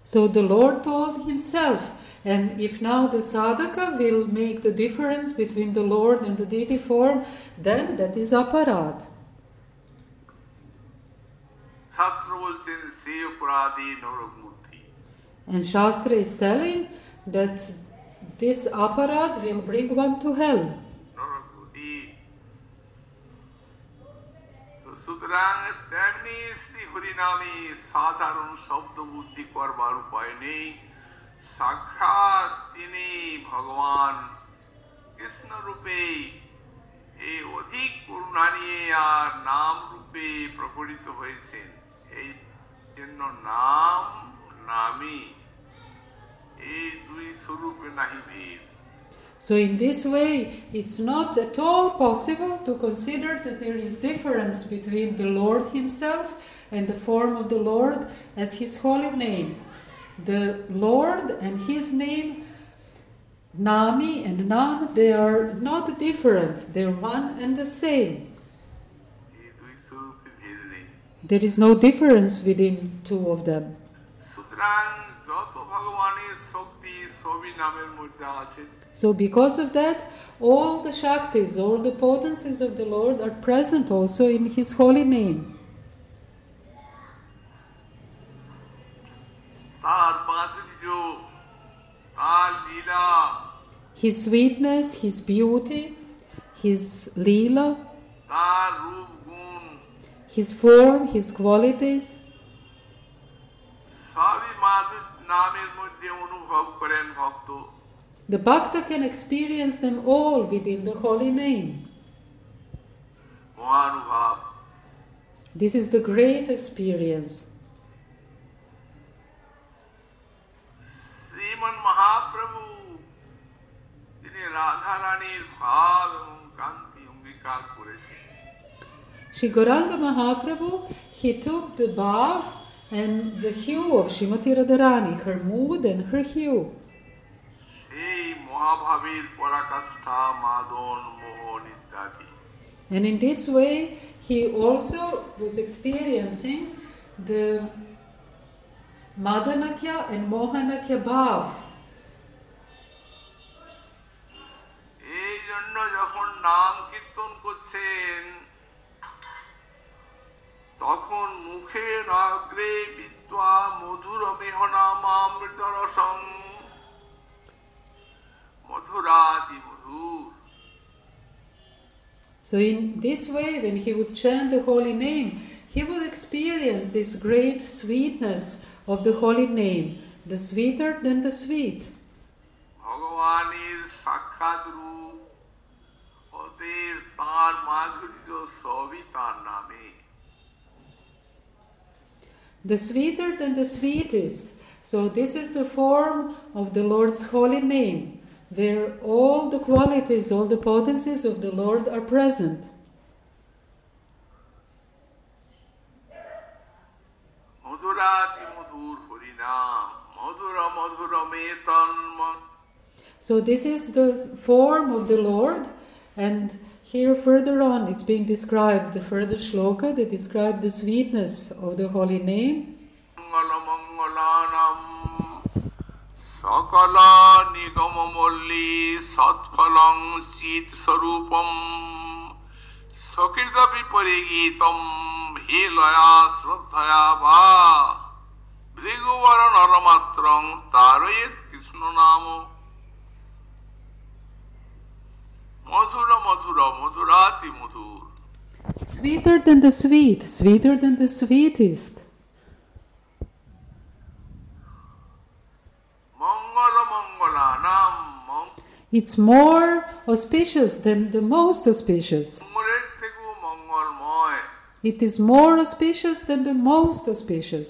So the Lord told himself, and if now the sadhaka will make the difference between the Lord and the deity form, then that is aparad. শাস্ত্র বলছেন সে অপরাধী নরকমূর্তি। And Shastra is telling that this aparad will bring one to hell. নরকমূর্তি। তো সুতরাং তেমনি শ্রী হরিনামে সাধারণ শব্দ বুদ্ধি করবার উপায় নেই। সাক্ষাৎ তিনি ভগবান কৃষ্ণ রূপে এই অধিক করুণা নিয়ে আর নাম রূপে প্রকটিত হয়েছেন। এই জন্য নাম নামই এই দুই স্বরূপে নাহি ভেদ। So in this way, it's not at all possible to consider that there is difference between the Lord himself and the form of the Lord as his holy name. The Lord and his name, Nami and Nam, they are not different. They're one and the same. এই দুই স্বরূপে ভেদ নেই। There is no difference within two of them. সুতরাং যত ভগবানের শক্তি সবই নামের মধ্যে আছে। So because of that, all the Shaktis, all the potencies of the Lord are present also in his holy name. তার মাধুর্য, তার লীলা, His sweetness, his beauty, his leela, তার রূপ গুণ his form, his qualities, সবই মাধুর নামের মধ্যে অনুভব করেন ভক্ত। the Bhakta can experience them all within the holy name. মহানুভব। This is the great experience. শ্রীমন মহাপ্রভু তিনি রাধা রানীর ভাব এবং কান্তি অঙ্গীকার করেছেন। Shri Gauranga Mahaprabhu, he took the bhav and the hue of Srimati Radharani, her mood and her hue. সেই মহাভাবের পরাকাষ্ঠা মাদন মোহন ইত্যাদি। And in this way, he also was experiencing the Madanakya and Mohanakya bhav. এই জন্য যখন নাম কীর্তন করছেন তখন মুখে নাগ্রে বিদ্যা মধুর মেহনামামৃত রসং মধুরাতি মধুর। So in this way, when he would chant the holy name, he would experience this great sweetness of the holy name, the sweeter than the sweet. ভগবানের সাক্ষাৎ রূপ ওদের তার মাধুর্য সবই তার নামে। The sweeter than the sweetest. So this is the form of the Lord's holy name, where all the qualities, all the potencies of the Lord are present. মধুরাতি মধুর হরিনাম মধুর মধুর মেতন্ম। So this is the form of the Lord, and here further on it's being described, the further shloka that describe the sweetness of the holy name. মঙ্গল মঙ্গলানাম সকল নিগম মল্লী সৎফলং চিত স্বরূপম সকৃত বিপরীগীতম হে লয়া শ্রদ্ধয়া বা ভৃগুবর নরমাত্রং তারয়েত কৃষ্ণ নাম মধুর মধুর মধুরাতি মধুর। Sweeter than the sweet, sweeter than the sweetest. Mangal মঙ্গলানাম It's more auspicious than the most auspicious. মঙ্গলের থেকেও মঙ্গলময়। It is more auspicious than the most auspicious.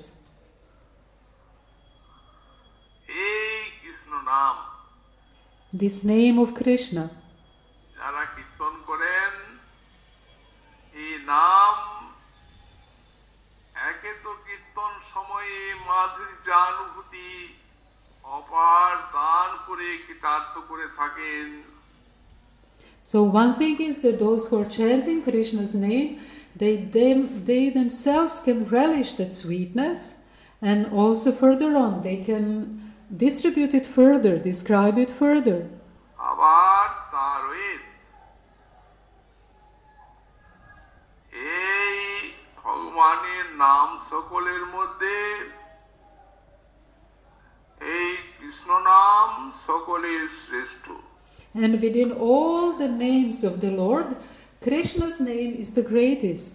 এই কৃষ্ণ নাম This name of Krishna. যারা কীর্তন করেন এই নাম একে তো কীর্তন সময়ে মাধুর্যানুভূতি অপার দান করে কৃতার্থ করে থাকেন। So one thing is that those who are chanting Krishna's name, they, them, they themselves can relish that sweetness, And also further on, they can distribute it further, describe it further. আবার তার ওয়েদ এই ভগবানের নাম সকলের মধ্যে এই কৃষ্ণ নাম সকলের শ্রেষ্ঠ। And within all the names of the Lord, Krishna's name is the greatest.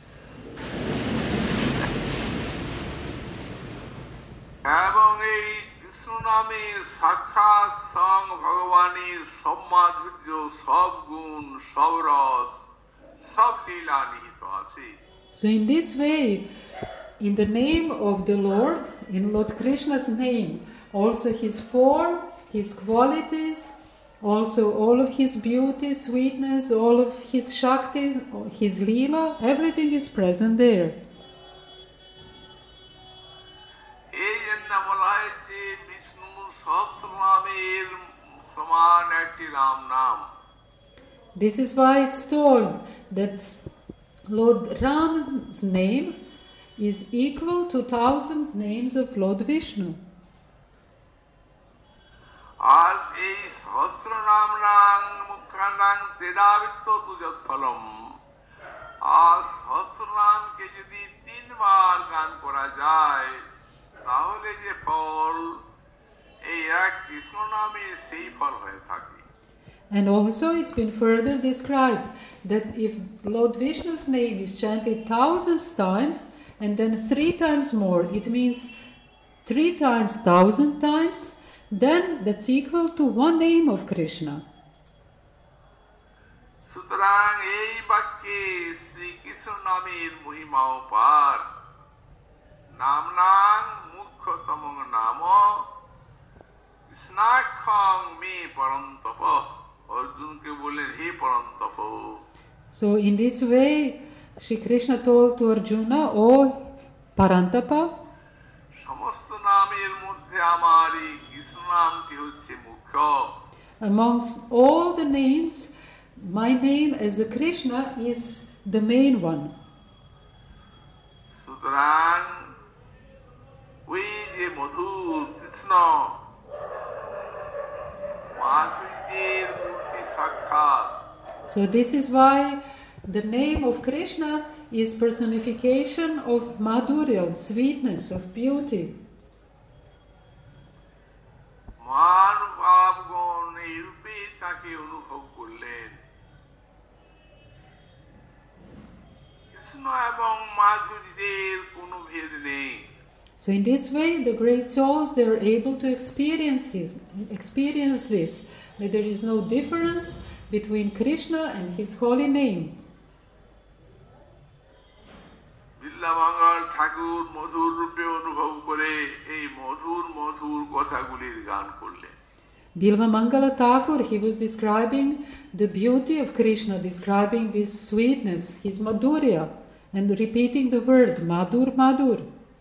এবং এই কৃষ্ণ নামে সাক্ষাৎ স্বয়ং ভগবানের সব মাধুর্য, সব গুণ, সব রস, সব লীলা নিহিত আছে। So in this way, in the name of the Lord, in Lord Krishna's name, also his form, his qualities, also all of his beauty, sweetness, all of his shakti, his leela, everything is present there. এই জন্য বলা হয়েছে বিষ্ণু সহস্রনামের সমান একটি রাম নাম। This is why it's told that Lord Ram's name is equal to thousand names of Lord Vishnu. আর এই সহস্র নাম নাং মুখানাং ত্রিডাবিত্ত তুজৎ ফলম, আর সহস্র নামকে যদি তিনবার গান করা যায় তাহলে যে ফল এই এক কৃষ্ণ নামে সেই ফল হয়ে থাকে। And also it's been further described that if Lord Vishnu's name is chanted thousands times and then three times more, it means three times thousand times, then that's equal to one name of Krishna. সুতরাং এই বাক্যে শ্রীকৃষ্ণ নামের মহিমা অপার। নাম নাং মুখ্যতম নাম কৃষ্ণাক্ষং মে পরন্তপ। অর্জুনকে বললেন হে Parantapa. So in this way, Shri Krishna told to Arjuna, "Oh Parantapa, সমস্ত নামের মধ্যে আমার এই কৃষ্ণ নামটি হচ্ছে মুখ্য। amongst all the names, my name as a Krishna is the main one." সুতরাং ওই যে মধুর কৃষ্ণ মাধুর্যের মূর্তি সাক্ষাৎ। So this is why the name of Krishna is personification of madhurya, of sweetness, of beauty. মহানুভাবগণ এই রূপে তাকে অনুভব করলেন। কৃষ্ণ এবং মাধুর্যের কোনো ভেদ নেই। So in this way, the great souls, they are able to experience this, experience this, that there is no difference between Krishna and his holy name. বিল্লামঙ্গল ঠাকুর মধুর রূপে অনুভব করে এই মধুর মধুর কথাগুলির গান করলেন। Bilva Mangala Thakur, he was describing the beauty of Krishna, describing this sweetness, his madhurya, and repeating the word Madhur Madhur.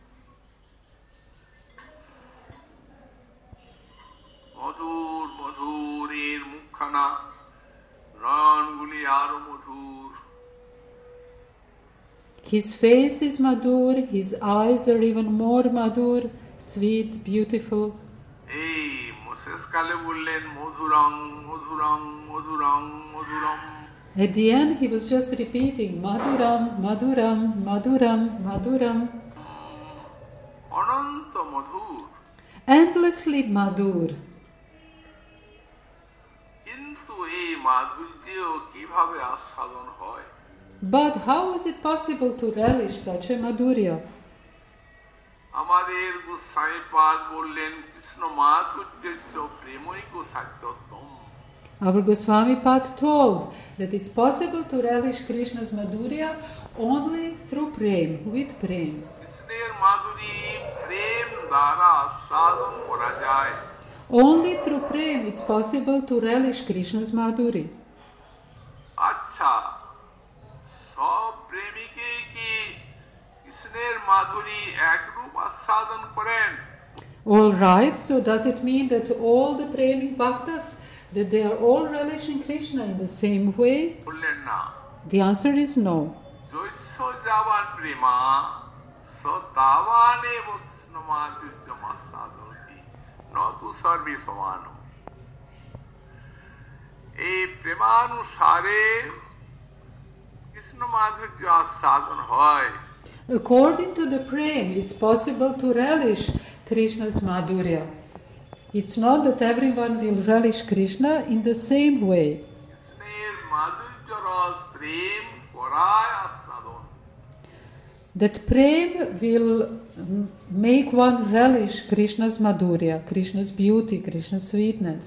মধুর মধুর এর মুখখানা, নয়নগুলি আরো মধুর। His face is madhur, his eyes are even more madhur, sweet, beautiful. এই শেষকালে বললেন মধুরং মধুরং মধুরং মধুরম। At the end, he was just repeating Madhuram, Madhuram, Madhuram, Madhuram. অনন্ত মধুর। Endlessly madhur. কিন্তু এই মাধুর্য কিভাবে আস্বাদন হয়? But how is it possible to relish such a madhurya? আমাদের গোসাইপাদ বললেন Krishna মাধুর্যস্য প্রেমৈক সাধ্যতম। Our Goswami Pad told that it's possible to relish Krishna's madhurya only through prem, with prem. কৃষ্ণের মাধুরী প্রেম দ্বারা আস্বাদন করা যায়। Only through prem it's possible to relish Krishna's madhuri. আচ্ছা, সব প্রেমিকে কি কৃষ্ণের মাধুরী একরূপ আস্বাদন করেন? All right, so does it mean that all the premik bhaktas, that they are all relishing Krishna in the same way? বললেন না। The answer is no. জৈস্য যাবান Prema saw Sotavane Krishna Madhurya Masadoti Notu Sarvi Savanam. এই প্রেমানুসারে কৃষ্ণ মাধুর্য আস্বাদন হয়। According to the prem, it's possible to relish Krishna's madhurya. It's not that everyone will relish Krishna in the same way. কৃষ্ণের মাধুর্য রস প্রেম করায় আস্বাদন। That prem will make one relish Krishna's madhurya, Krishna's beauty, Krishna's sweetness.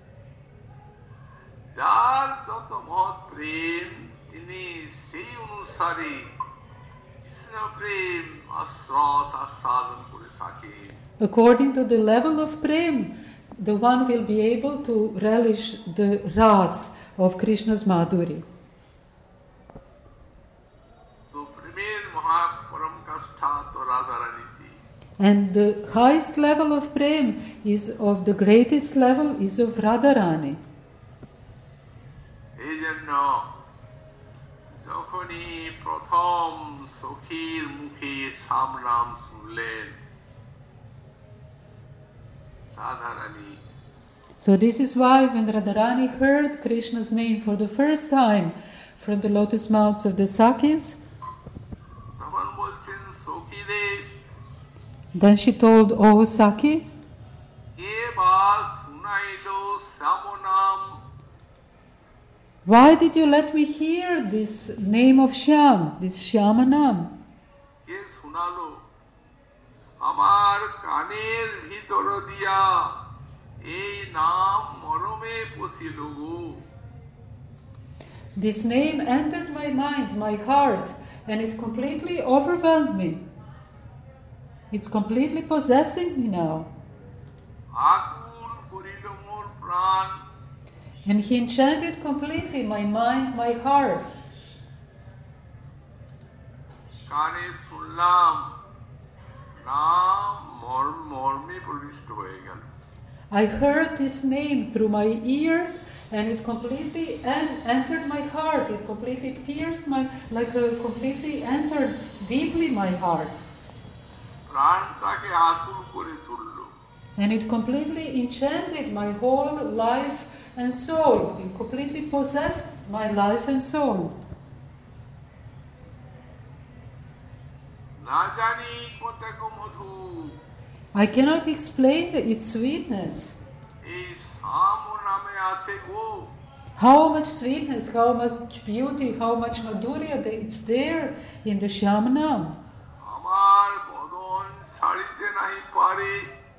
যার যত মহৎ প্রেম তিনি সেই অনুসারে কৃষ্ণ প্রেম আশ্রস আস্বাদন করে থাকে। According to the level of prem, the one will be able to relish the ras of Krishna's madhurya. তো প্রেমের মহাপরম কাষ্ঠা তো রাধারানীতি। And the highest level of prem is of the greatest level is of Radharani. এই জন্য যখনই প্রথম সখীর মুখে শ্যাম নাম শুনলেন Radharani, So this is why when Radharani heard Krishna's name for the first time from the lotus mouths of the Sakis, তখন বলছেন সখীদের then she told, "Oh Saki, কে বা শুনাইল শ্যাম নাম, why did you let me hear this name of Shyam, this Shyamanam? কে শুনালো আমার কানের ভিতর দিয়া এই নাম মরমে পশিল গো। This name entered my mind, my heart, and it completely overwhelmed me. It's completely possessing me now." আকুল করিল মোর প্রাণ, And he enchanted completely my mind, my heart. কানে শুনলাম নাম মর্ম মর্মে প্রবিষ্ট হয়ে গেল। I heard this name through my ears, and it completely en- entered my heart. It completely pierced my, like a completely entered deeply my heart. প্রাণটাকে আকুল করে তুলল। And it completely enchanted my whole life and soul. It completely possessed my life and soul. না জানি কতক মধু, I cannot explain its sweetness. এই শ্যাম নামে আছে গো। How much sweetness, how much beauty, how much madhurya that it's there in the Shyamanam. আমার বদন ছাড়িতে নাহি পারে,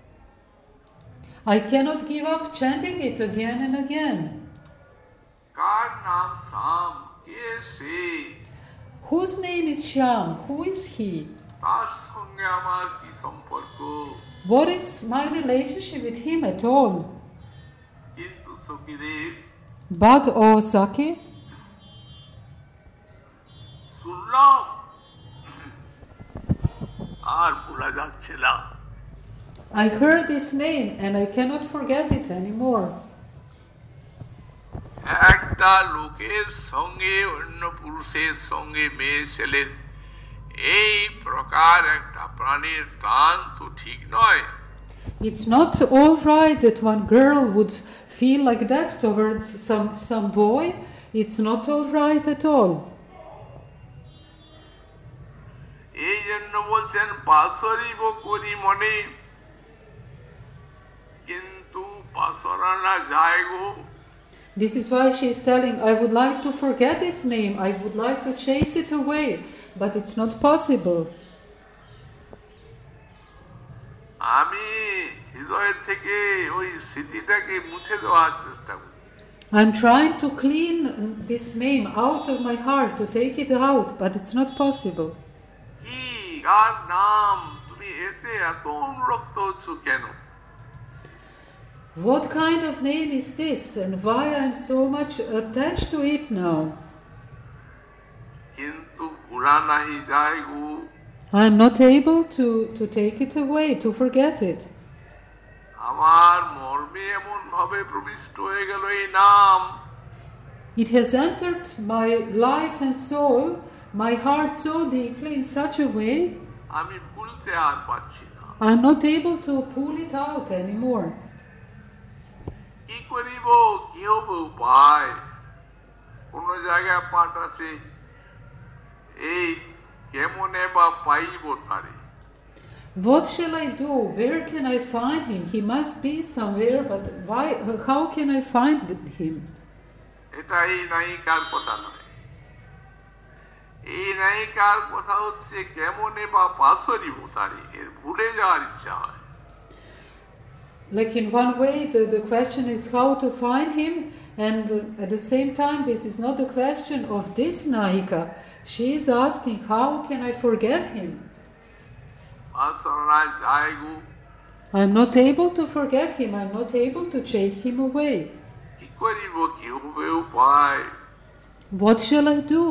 I cannot give up chanting it again and again. কার নাম শ্যাম, কে সে, Whose name is Shyam? Who is he? তার সঙ্গে আমার কি সম্পর্ক। What is my relationship with him at all? কিন্তু সখীদেব But, oh Saki, শুনলাম আর ভোলা যাচ্ছে না। I heard this name and I cannot forget it anymore. একটা লোকের সঙ্গে অন্য পুরুষের সঙ্গে মেয়ে ছেলের এই প্রকার একটা প্রাণীর টান তো ঠিক নয়। It's not all right that one girl would feel like that towards some, some boy. It's not all right at all. এই জন্য বলছেন পাশরিব করি মনে, কিন্তু পাশরানা যায় গো। This is why she is telling, I would like to forget his name, I would like to chase it away, but it's not possible. আমি হৃদয় থেকে ওই স্মৃতিটাকে মুছে দেওয়ার চেষ্টা করছি। I'm trying to clean this name out of my heart, to take it out, but it's not possible. কি কার নাম, তুমি এতে এত অনুরক্ত হচ্ছ কেন? What kind of name is this, and why I'm so much attached to it now? কিন্তু পুরা নাহি যায় গো। I'm not able to, to take it away, to forget it. আমার মর্মে এমন ভাবে প্রবিষ্ট হয়ে গেল এই নাম, It has entered my life and soul, my heart so deeply in such a way, আমি ভুলতে আর পারছি না। I'm not able to pull it out anymore. কি করিব, কি হবে উপায়? কোন জায়গায় পাঠাচ্ছে, এই কেমনে বা পাইব তারে? What shall I do? Where can I find him? He must be somewhere, but why? How can I find him? এটা এই নায়িকার কথা নয়। এই নায়িকার কথা হচ্ছে কেমনে বা পাশরিব তারে, এর ভুলে যাওয়ার ইচ্ছা হয়। Like in one way, the, the question is how to find him, and uh, at the same time, this is not the question of this Naika. She is asking, how can I forget him? I'm not able to forget him. I'm not able to chase him away. What shall I do?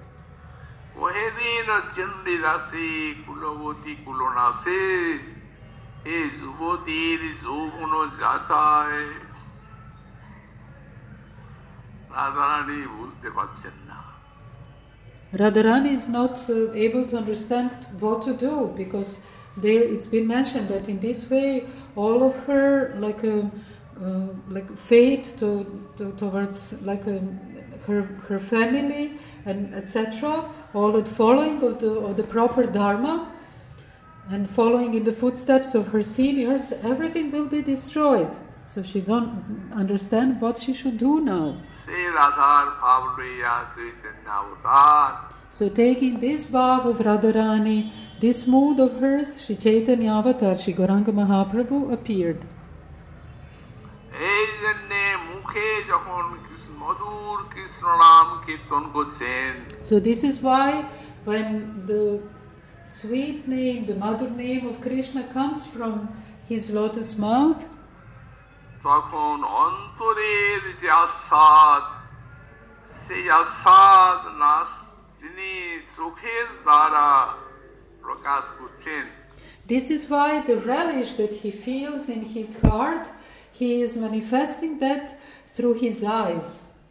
Radharani is not uh, able to understand what to do, because there it's been mentioned that in this way all of her like a uh, like fate to, to towards like a, her her family and et cetera, all the following of the of the proper dharma and following in the footsteps of her seniors, everything will be destroyed. So she don't understand what she should do now. So taking this bhav of Radharani, this mood of hers, Shri Chaitanya Avatar, Shri Gauranga Mahaprabhu appeared. So this is why when the sweet name, the mother name of Krishna comes from his lotus mouth, তখন অন্তরের যে আস্বাদ, সেই আস্বাদ না তিনি চোখের দ্বারা প্রকাশ করছেন। This is why the relish that he feels in his heart, he is manifesting that through his eyes.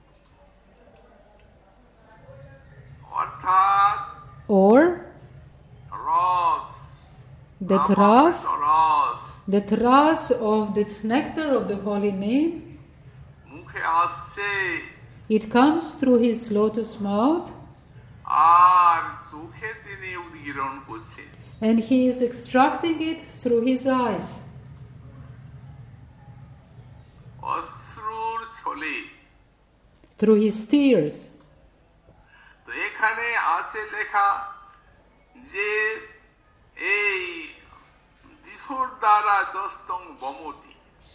অর্থাৎ or রস, that ras, that ras of this nectar of the holy name, মুখে আসছে, it comes through his lotus mouth, আর চোখে তিনি উদ্গীরণ করছেন, and he is extracting it through his eyes. অশ্রুর ছলে, through his tears. তো এখানে আছে লেখা যে এই দিশোর দ্বারা যস্তং বমতি,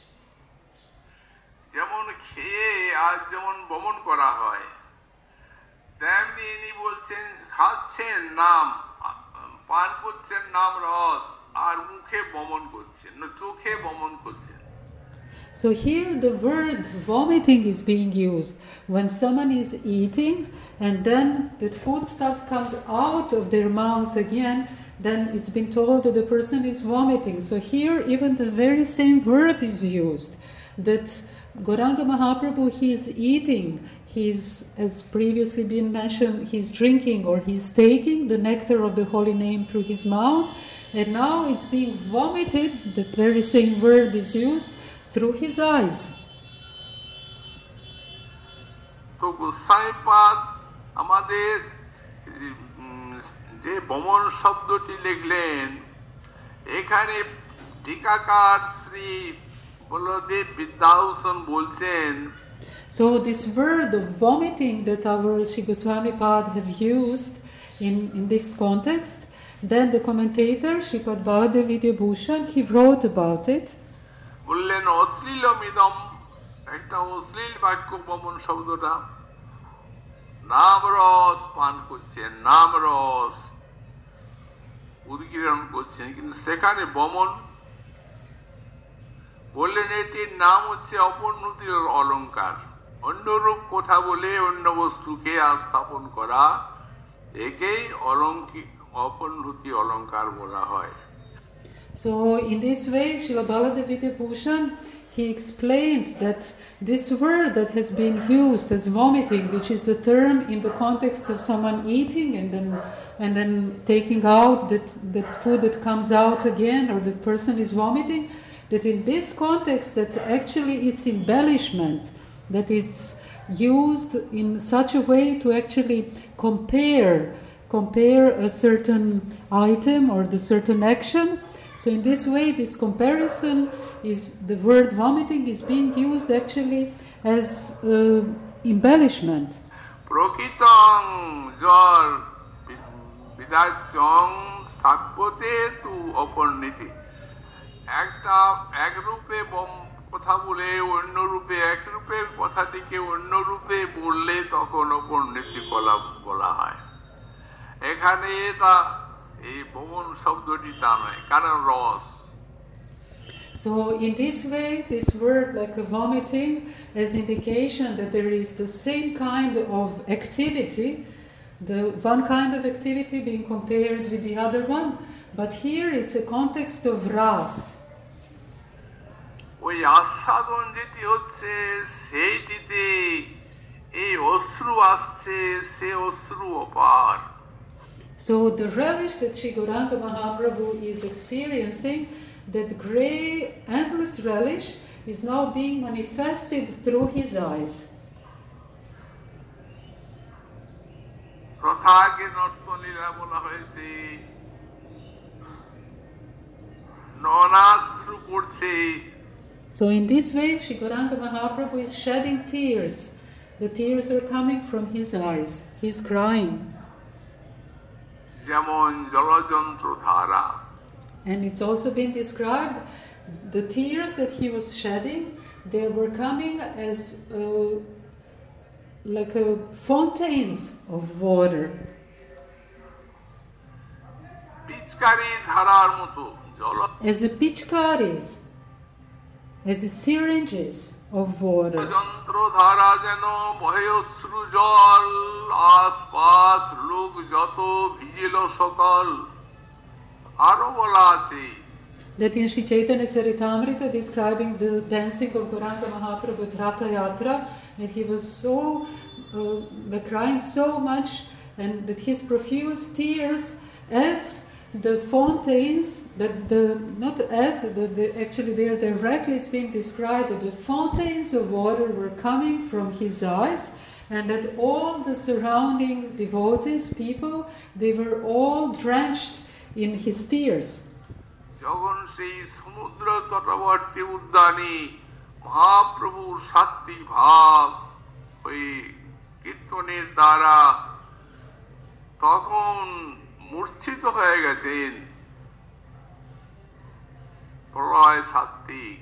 যেমন খেয়ে আর যেমন বমন করা হয়, তেমনি ইনি বলছেন খাচ্ছেন নাম, পান করছেন নাম রস, আর মুখে বমন করছেন, চোখে বমন করছেন। So here the word vomiting is being used when someone is eating and then the foodstuffs comes out of their mouth again, then it's been told that the person is vomiting. So here even the very same word is used, that Gauranga Mahaprabhu, he is eating, he's, as previously been mentioned, he's drinking or he's taking the nectar of the holy name through his mouth, and now it's being vomited, that very same word is used, through his eyes. তো গোসাইপাদ আমাদের যে বমন শব্দটি লিখলেন, এখানে টিকাকার শ্রী বলদেব বিদ্যাভূষণ বলছেন, so this word of vomiting that our Shri Goswami Pad have used in, in this context, then the commentator Shripad Baladev Vidyabhushan, he wrote about it. বললেন অশ্লীলমিদম, একটা অশ্লীল বাক্য বমন শব্দটা, নাম রস পান করছেন, নাম রস উদ্গীরণ করছেন, কিন্তু সেখানে বমন বললেন এটির নাম হচ্ছে অপন্নতির অলঙ্কার, অন্যরূপ কথা বলে অন্য বস্তুকে স্থাপন করা, একেই অলঙ্কি অপন্নতি অলঙ্কার বলা হয়। So in this way, Srila Baladev Vidyabhushan, he explained that this word that has been used as vomiting, which is the term in the context of someone eating and then and then taking out that, that food that comes out again, or that person is vomiting, that in this context that actually it's embellishment, that it's used in such a way to actually compare compare a certain item or the certain action. So in this way, this comparison is, the word vomiting is being used actually as uh, embellishment. Prokitang jal vidasyang sthapote tu oporniti. একটা এক রূপে কথা বলে অন্য রূপে এক রূপের কথাটিকে অন্য রূপে বললে তখন অপরিণতি বলা হয়। এখানে এটা এই ভবন শব্দটি তা নয়, কারণ রস। So in this way, this word like a vomiting as indication that there is the same kind of activity, the one kind of activity being compared with the other one, but here it's a context of ras. ওই আস্বাদন যেটি হচ্ছে সেইটিতে এই অশ্রু আসছে, সে অশ্রু অপার। So the relish that Sri Gauranga Mahaprabhu is experiencing, that grey, endless relish, is now being manifested through his eyes. প্রথাকে নর্তলীলা বলা হয়েছে, ননাশ্রু পড়ছে। So in this way, Sri Gauranga Mahaprabhu is shedding tears. The tears are coming from his eyes. He's crying. যেমন জলযন্ত্র ধারা। And it's also been described, the tears that he was shedding, they were coming as uh, like a fountains of water. পিচকারি ধারার মতো জল। As a pitchkaris, as a syringes of water. যন্ত্র ধারা যেন বহে অশ্রু জল, আশপাশ লোক যত ভিজিল সকল। আরো বলা আছে, that in Sri Chaitanya Charitamrita, describing the dancing of Gauranga Mahaprabhu at Ratha Yatra, that he was so uh, crying so much, and that his profuse tears as the fountains, that the not as the, the actually there directly it's being described that the fountains of water were coming from his eyes, and that all the surrounding devotees, people, they were all drenched in his tears. যখন সেই সমুদ্র তটবর্তী উদ্যানে মহাপ্রভুর সাত্বিক ভাব ওই কীর্তনের দ্বারা তখন মূর্ছিত হয়ে গেছেন প্রলয় সাত্বিক,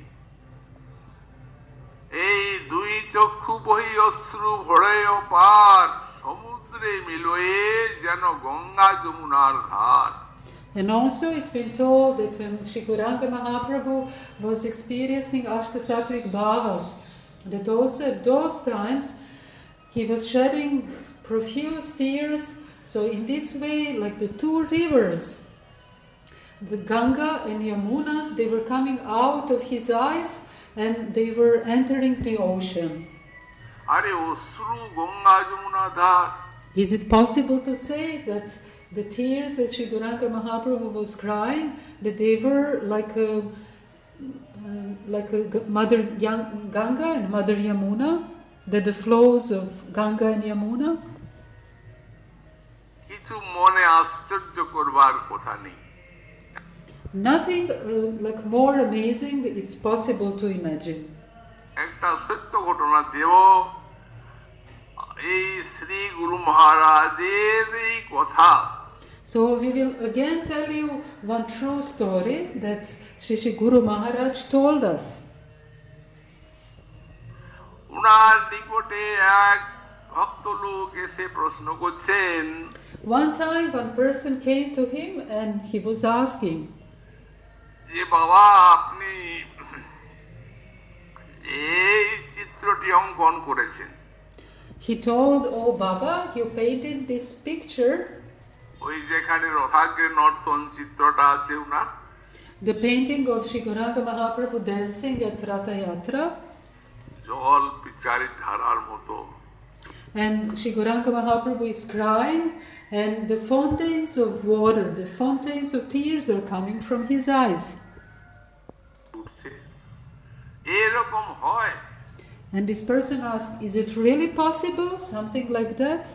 এই দুই চক্ষু বহি অশ্রু ভরে অপার, সমুদ্রে মিলয়ে যেন গঙ্গা যমুনার ধার। And also it's been told that when Sri Gauranga Mahaprabhu was experiencing Ashtasattvic Bhavas, that also at those times he was shedding profuse tears. So in this way, like the two rivers, the Ganga and Yamuna, they were coming out of his eyes and they were entering the ocean. Are অশ্রু গঙ্গা যমুনা ধার? Is it possible to say that the tears that Sri Gauranga Mahaprabhu was crying, that they were like a uh, like a Mother Ganga and Mother Yamuna, that the flows of Ganga and Yamuna? কিছু মনে আশ্চর্য করবার কথা নেই। Nothing uh, like more amazing that it's possible to imagine. একটা সত্য ঘটনা দেব, এই শ্রী গুরু মহারাজের এই কথা। So we will again tell you one true story that Sri Sri Guru Maharaj told us. উনার নিকটে এক ভক্ত লোক এসে প্রশ্ন করছেন। One time one person came to him and he was asking, যে বাবা আপনি এই চিত্রটি অঙ্কন করেছেন। He told, "Oh Baba, you painted this picture." ওই যেখানে রথাগ্রে নর্তন চিত্রটা আছে উনার, the painting of Shri Gauranga Mahaprabhu dancing at Ratha Yatra, জল বিচারিত ধারার মতো and Shri Gauranga Mahaprabhu is crying, and the fountains of water, the fountains of tears are coming from his eyes. উঠছে এরকম হয় And this person asks, is it really possible, something like that?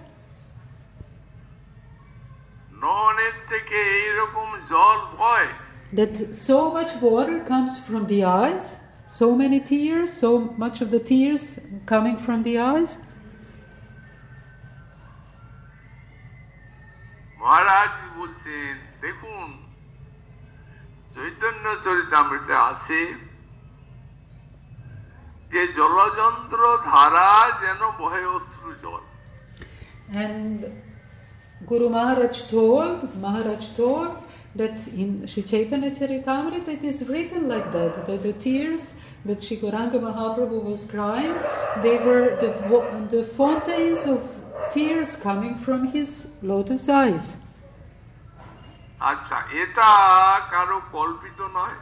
ননের থেকে এইরকম জল বয় That so much water comes from the eyes, so many tears, so much of the tears coming from the eyes? মহারাজ বলছেন দেখুন চৈতন্য চরিতামৃতে আছে যে জলযন্ত্র ধারা যেন বহে অশ্রু জল And Guru Maharaj told, Maharaj told that in Sri Chaitanya Charitamrita it is written like that, that the tears that Sri Gauranga Mahaprabhu was crying, they were the, the fountains of tears coming from his lotus eyes. আচ্ছা এটা কারো কল্পিত নয়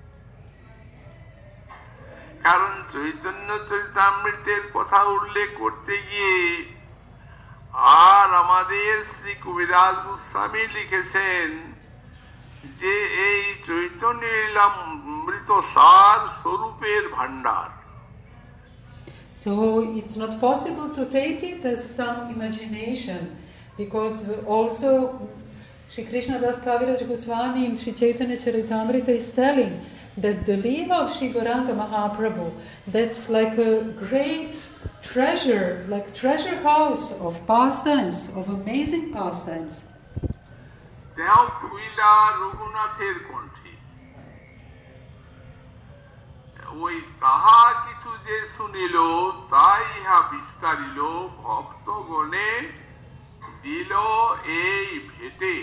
কারণ চৈতন্য চরিতামৃতের কথা উল্লেখ করতে গিয়ে আর আমাদের শ্রী কবিরাজ গোস্বামী লিখেছেন যে এই চৈতন্য লীলামৃত সার স্বরূপের ভান্ডার So it's not possible to take it as some imagination, because also Shri Krishnadas Kaviraj Goswami in Shri Chaitanya Charitamrita is telling that the Leela of Shri Gauranga Mahaprabhu, that's like a great treasure, like treasure house of pastimes, of amazing pastimes. দেও কুইলা রঘুনাথের কণ্ঠে ওই তাহা কিছু যে শুনিল তাই ইহা বিস্তারিল ভক্তগণে দিল এই ভেটে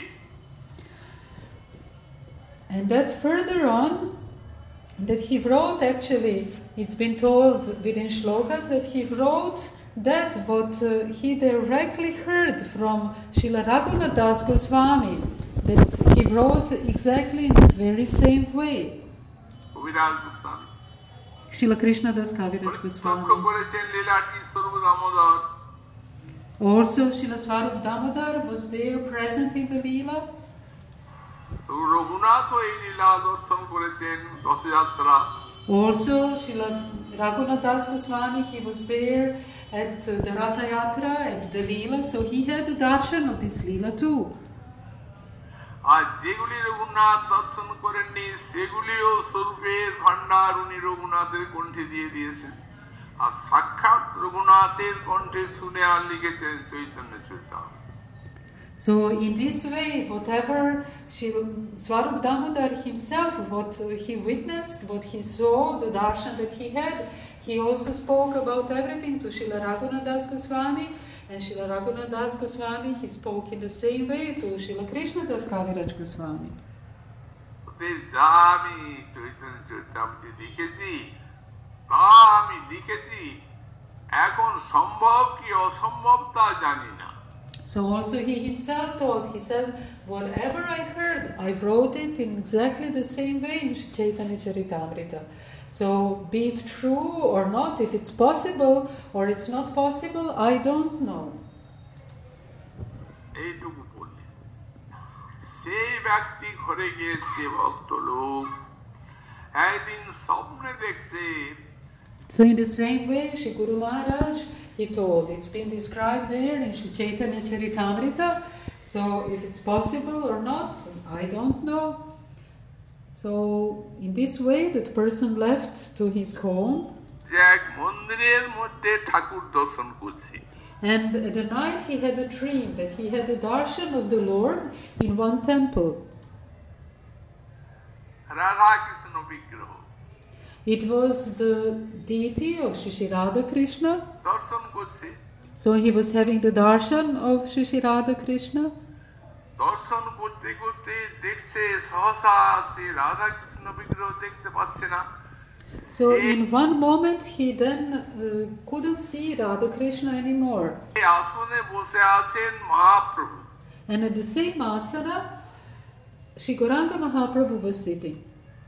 And that further on, that he wrote, actually, it's been told within shlokas that he wrote that what uh, he directly heard from Srila Raghunath Das Goswami, that he wrote exactly in that very same way. কবিরাজ Goswami Srila Krishna Das Kaviraj লক্ষ্য Goswami. করেছেন লীলাটি স্বরূপ Damodar Also, Srila Swarup Damodar was there present in the Leela. Raghunath এই লীলা দর্শন করেছেন Rathyatra Also, Srila Raghunath Das Goswami, he was there at uh, the Ratha Yatra, at the Leela, so he had the darshan of this Leela too. আর যেগুলি রঘুনাথ দর্শন করেননি সেগুলিও স্বরূপের ভান্ডার উনি রঘুনাথের কণ্ঠে দিয়ে দিয়েছেন আর সাক্ষাৎ রঘুনাথের কণ্ঠে শুনে আর লিখেছেন Chaitanya Charitamrita So in this way, whatever Swarup Damodar himself, what he witnessed, what he saw, the darshan that he had, he also spoke about everything to Srila Raghunath Das Goswami, and Srila Raghunath Das Goswami, he spoke in the same way to Srila Krishna Das Kaviraj Goswami. যা আমি চৈতন্য চরিতামৃতে লিখেছি তা আমি লিখেছি এখন সম্ভব কি অসম্ভব তা জানি না So also he himself told, he said, whatever I heard, I wrote it in exactly the same way in Chaitanya Charitamrita. So be it true or not, if it's possible or it's not possible, I don't know. এইটুকু বললেন সেই ব্যক্তি ঘরে গিয়েছে ভক্ত লোক একদিন স্বপ্নে দেখছে So in the same way, Shri Guru Maharaj, he told, it's been described there in Shri Chaitanya Charitamrita, so if it's possible or not, I don't know. So in this way, that person left to his home, যে এক মন্দিরের মধ্যে ঠাকুর দর্শন করছে and at the night he had a dream that he had the darshan of the Lord in one temple. Radha Krishna বিগ্রহ It was the deity of Shri Shri Radha Krishna. দর্শন করছে So he was having the darshan of Shri Shri Radha Krishna. দর্শন করতে করতে দেখছে সহসা সে রাধা কৃষ্ণ বিগ্রহ দেখতে পাচ্ছে না So in one moment he then uh, couldn't see Radha Krishna anymore. এই আসনে বসে আছেন Mahaprabhu And at the same asana, Shri Gauranga Mahaprabhu was sitting.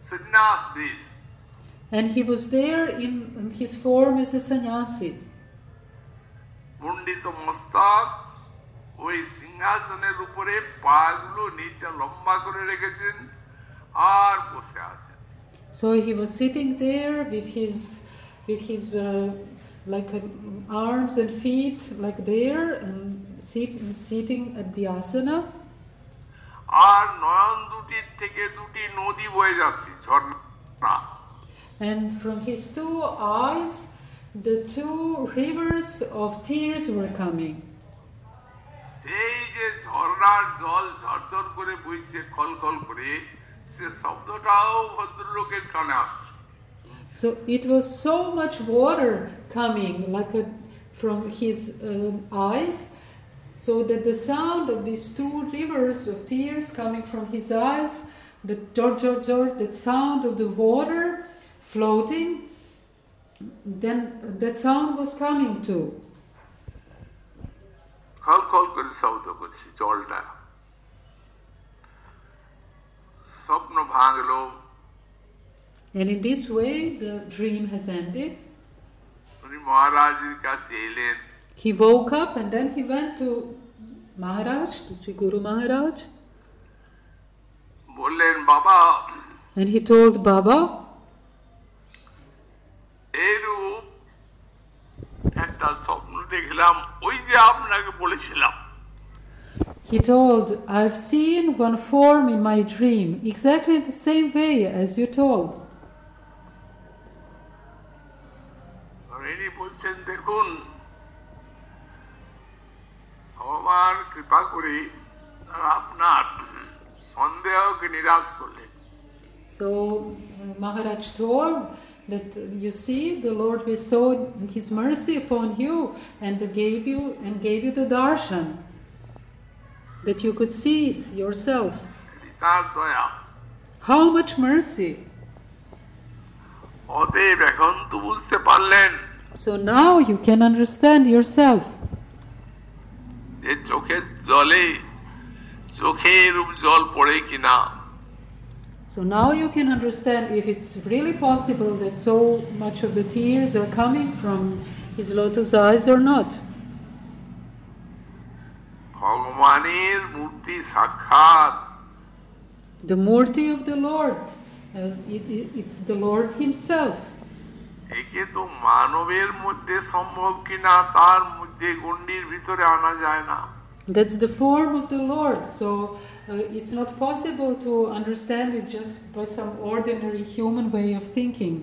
sannyas beast. And he was there in, in his form as a sannyasi. মুন্ডিত মস্তক, ওই সিংহাসনের উপরে পাগুলো নিচে লম্বা করে রেখেছেন আর বসে আছেন। So he was sitting there with his with his uh, like uh, arms and feet like there and sit, sitting at the asana. আর নয়ন দুটির থেকে দুটি নদী বয়ে যাচ্ছে, ঝর্ণা। And from his two eyes, the two rivers of tears were coming. সেই যে ঝর্ণার জল ঝরঝর করে বইছে খলখল করে, সে শব্দটাও ভদ্রলোকের কানে আসছে। So it was so much water coming like a, from his uh, eyes, so that the sound of these two rivers of tears coming from his eyes, the jor jor jor, that sound of the water floating, then that sound was coming too. খলখল করে শব্দ করছে জলটা। স্বপ্ন ভাঙলো। And in this way, the dream has ended. উনি মহারাজের কাছে এলেন। He woke up and then he went to Maharaj, to Sri Guru Maharaj. বললেন, বাবা, And he told Baba, এইরূপ একটা স্বপ্ন দেখলাম, ওই যে আপনাকে বলেছিলাম। he told, I've seen one form in my dream, exactly the same way as you told. ইনি বলছেন, দেখুন, ভগবান কৃপা করে আপনার সন্দেহকে নিরাশ করলেন। So uh, Maharaj told that uh, you see, the Lord bestowed His mercy upon you and gave you and gave you the darshan, that you could see it yourself. তার দয়া। How much mercy! অতএব এখন তো বুঝতে পারলেন So now you can understand yourself. যে চোখের জলে চোখের রূপ জল পড়ে কিনা। So now you can understand if it's really possible that so much of the tears are coming from his lotus eyes or not. ভগবানের মূর্তি সাক্ষাৎ। The murti of the Lord, uh, it, it, it's the Lord Himself. একে তো মানবের মধ্যে সম্ভব কিনা তার মধ্যে গণ্ডির ভিতরে আনা যায় না। That's the form of the Lord, so uh, it's not possible to understand it just by some ordinary human way of thinking.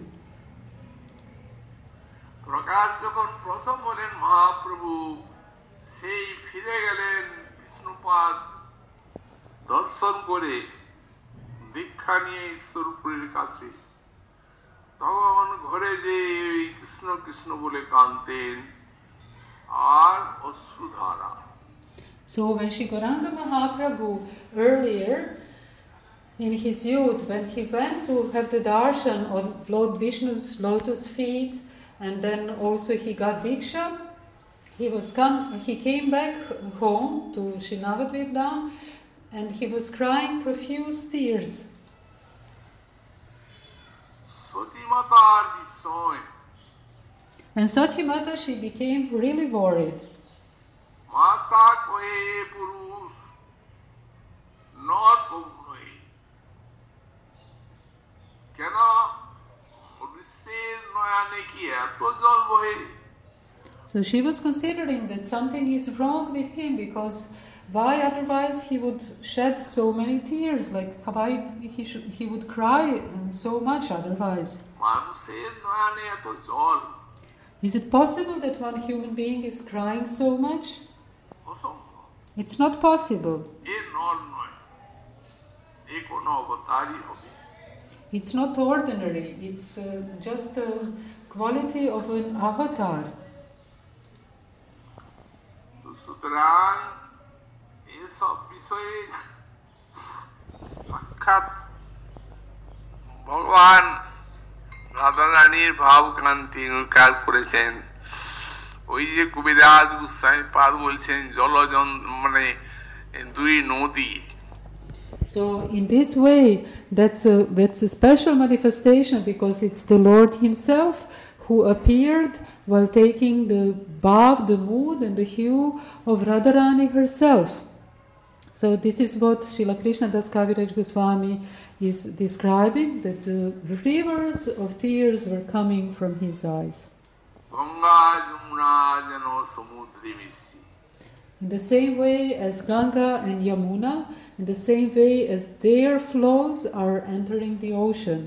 প্রকাশ যখন প্রথম হলেন মহাপ্রভু, সেই ফিরে গেলেন বিষ্ণুপাদ দর্শন করে দীক্ষা নিয়ে ঈশ্বরপুরীর কাছে। তখন ঘরে যে কৃষ্ণ কৃষ্ণ বলে কাঁদতেন আর অশ্রুধারা। So when Shri Gauranga Mahaprabhu earlier in his youth, when he went to have the darshan on Lord Vishnu's lotus feet, and then also he got diksha, he was come, he came back home to Shri Navadvip Dham, and he was crying profuse tears. সতীমাতার বিস্ময়। And Sachimata, she became really worried. মাতা কয়ে পুরুষ নর প্রভু নয়, কেন বিশ্বের নয়নে কি এত জল বহে? So she was considering that something is wrong with him, because why otherwise he would shed so many tears, like why he should, he would cry so much otherwise. মানুষের নয়নে এত জল Is it possible that one human being is crying so much? অসম্ভব। It's not possible. এ নর নয়, এ কোন অবতারই হবে। It's not ordinary. It's uh, just the quality of an avatar. তো সুতরাং এসব বিষয়ে সাক্ষাৎ ভগবান রাধারানীর ভাবকান্তি উল্কার করেছেন। ওই যে কবিরাজ গোস্বামী পাদ বলছেন জলজন মানে দুই নদী। So in this way, that's a, that's a special manifestation because it's the Lord Himself who appeared while taking the bhav, the mood and the hue of Radharani herself. So this is what Srila Krishnadas Kaviraj Goswami is describing, that the rivers of tears were coming from his eyes. In the same way as Ganga and Yamuna, in the same way as their flows are entering the ocean.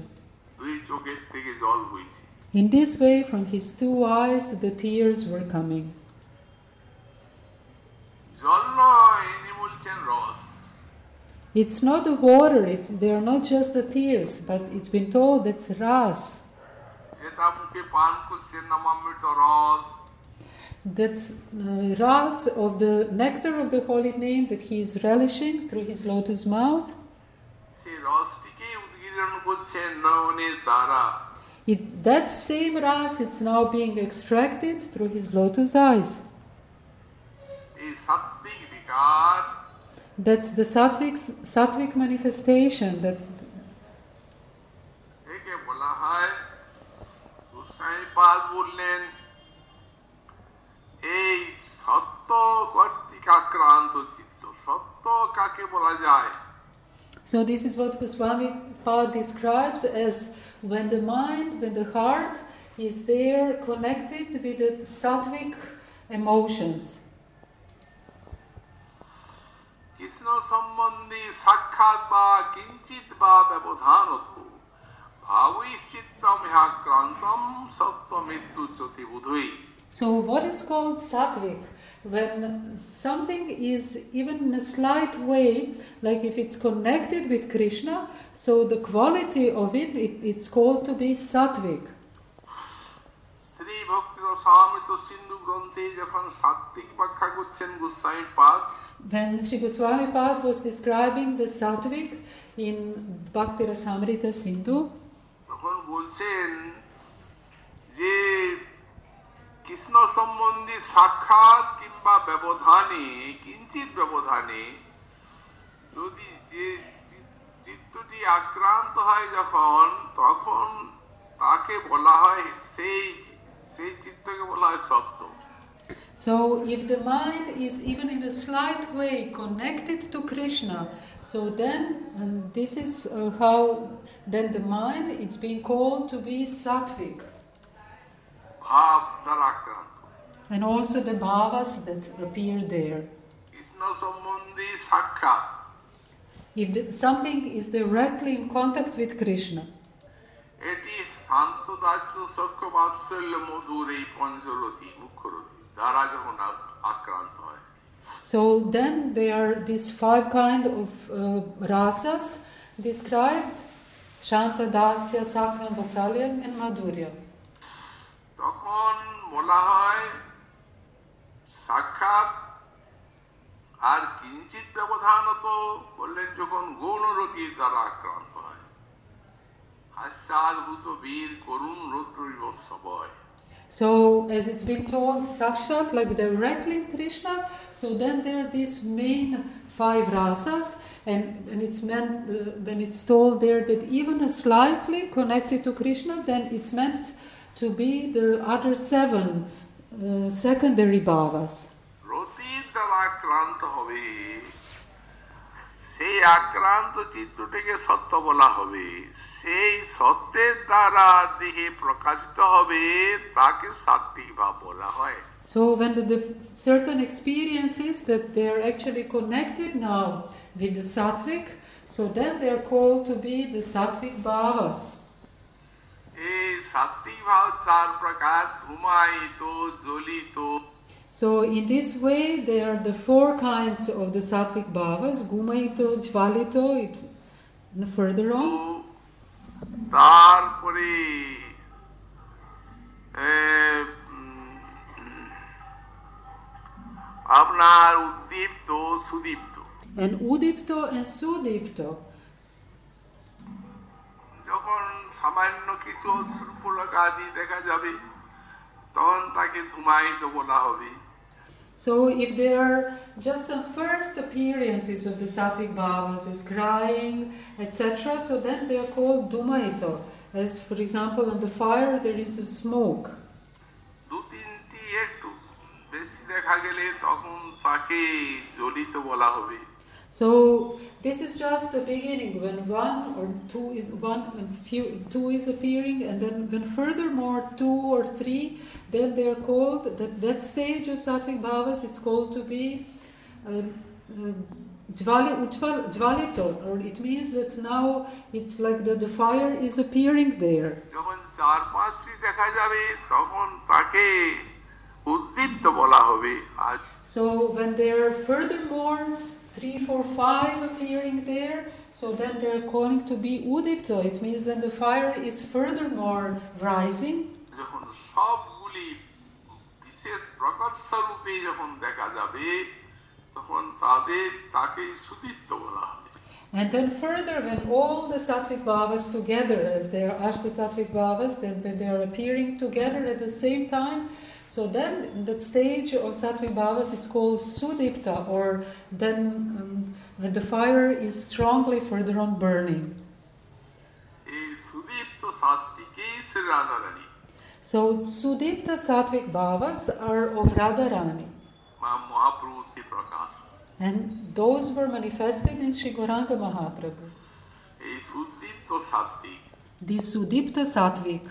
In this way, from his two eyes, the tears were coming. It's not the water, it's, they are not just the tears, but it's been told that's ras. That uh, ras of the nectar of the holy name that he is relishing through his lotus mouth. It, that same ras, it's now being extracted through his lotus eyes. That's the sattvic, sattvic manifestation. That So this is what Goswami Pad describes as when the mind, when the heart is there connected with the sattvic emotions. Krishna sambandhi sakkhat ba kinchit ba vyabodhanato bhavaishchittam hyakrantam sattvam mittuchati budhui. So what is called sattvic? When something is even in a slight way, like if it's connected with Krishna, so the quality of it, it it's called to be sattvic. Sri Bhakti Rasamrita Sindhu Granthe যখন সাত্বিক ব্যাখ্যা করছেন গোস্বামী পাদ, when Sri Goswami Pad was describing the sattvic in Bhakti Rasamrita Sindhu, তখন বলছেন যে কৃষ্ণ সম্বন্ধী সাক্ষাৎ কিংবা ব্যবধানে কিঞ্চিত ব্যবধানে যদি যে চিত্তটি আক্রান্ত হয় যখন, তখন তাকে বলা হয় সেই সেই চিত্তকে বলা হয় সত্য. So if the mind is even in a slight way connected to Krishna, so then, and this is uh, how then the mind it's being called to be sattvic. ভাব দ্বারা আক্রান্ত. And also the bhavas that appear there. Krishna সম্বন্ধী সাক্ষাৎ. If the, something is directly in contact with Krishna, এটি শান্ত দাস্য সখ্য বাৎসল্য মধুর এই পঞ্চরথী মুখ্যরথী দ্বারা যখন আক্রান্ত হয়. So then there are these five kind of uh, rasas described: Shanta, Dasya, Sakham, Vatsalyam and Madhuryam. তখন বলা হয় সাক্ষাৎ আর কিঞ্চিত ব্যবধানত বললেন যখন গৌণরতির দ্বারা আক্রান্ত হয়. হাস্যাদ্ভুত বীর করুণ রৌদ্র বিভৎসবয়. So, as it's been told, Sakshat, like directly in Krishna, so then there are these main five rasas, and, and it's meant, uh, when it's told there that even a slightly connected to Krishna, then it's meant to be the other seven uh, secondary bhavas. রতির দ্বারা আক্রান্ত হবে, সেই আক্রান্ত চিত্তটিকে সত্য বলা হবে, সেই সত্যের দ্বারা দেহে প্রকাশিত হবে, তাকে সাত্বিক ভাব বলা হয়. So when the, the certain experiences that they are actually connected now with the sattvic, so then they are called to be the sattvic bhavas. এই সাত্বিক ভাব চার প্রকার: ধূমায়িত, জ্বলিত. So in this way there are the four kinds of the sattvic bhavas: gumaito, jvalito, it, and further on. তারপরে আপনার উদ্দীপ্ত, Sudipta. And udipto and sudipto. যখন সামান্য কিছু অশ্রুপুলক আদি দেখা যাবে, তখন তাকে ধূমায়িত বলা হবে. So if there are just some first appearances of the sattvic bhavas, is crying, et cetera, so then they are called dumaito. As for example, on the fire there is a smoke. দু তিনটি একটু বেশি দেখা গেলে তখন তাকে জ্বলিত বলা হবে। So this is just the beginning, when one or two is one and few two is appearing, and then when furthermore two or three, then they are called that that stage of sattvic bhavas. It's called to be uh, uh, jvali, ujval, jvalito, or it means that now it's like the, the fire is appearing there. যখন চার পাঁচটি দেখা যাবে তখন তাকে উদ্দীপ্ত বলা হবে। So when there are furthermore three, four, five appearing there, so then they're calling to be udipto. It means that the fire is furthermore rising. যখন সবগুলি বিশেষ প্রকর্ষ রূপে যখন দেখা যাবে তখন তাদের তাকে সুদীপ্ত বলা হবে। And then further, when all the sattvic bhavas together, as they are ashta sattvic bhavas, then when they are appearing together at the same time, so then in that stage of sattvic bhavas, it's called sudipta, or then um, when the fire is strongly further on burning. এই Sudipta সাত্বিকেই Shri Radharani. So sudipta sattvic bhavas are of Radharani. মা মহাপ্রভুতি প্রকাশ। And those were manifested in Shri Gauranga Mahaprabhu. এই সুদীপ্ত সাত্বিক। The sudipta sattvic.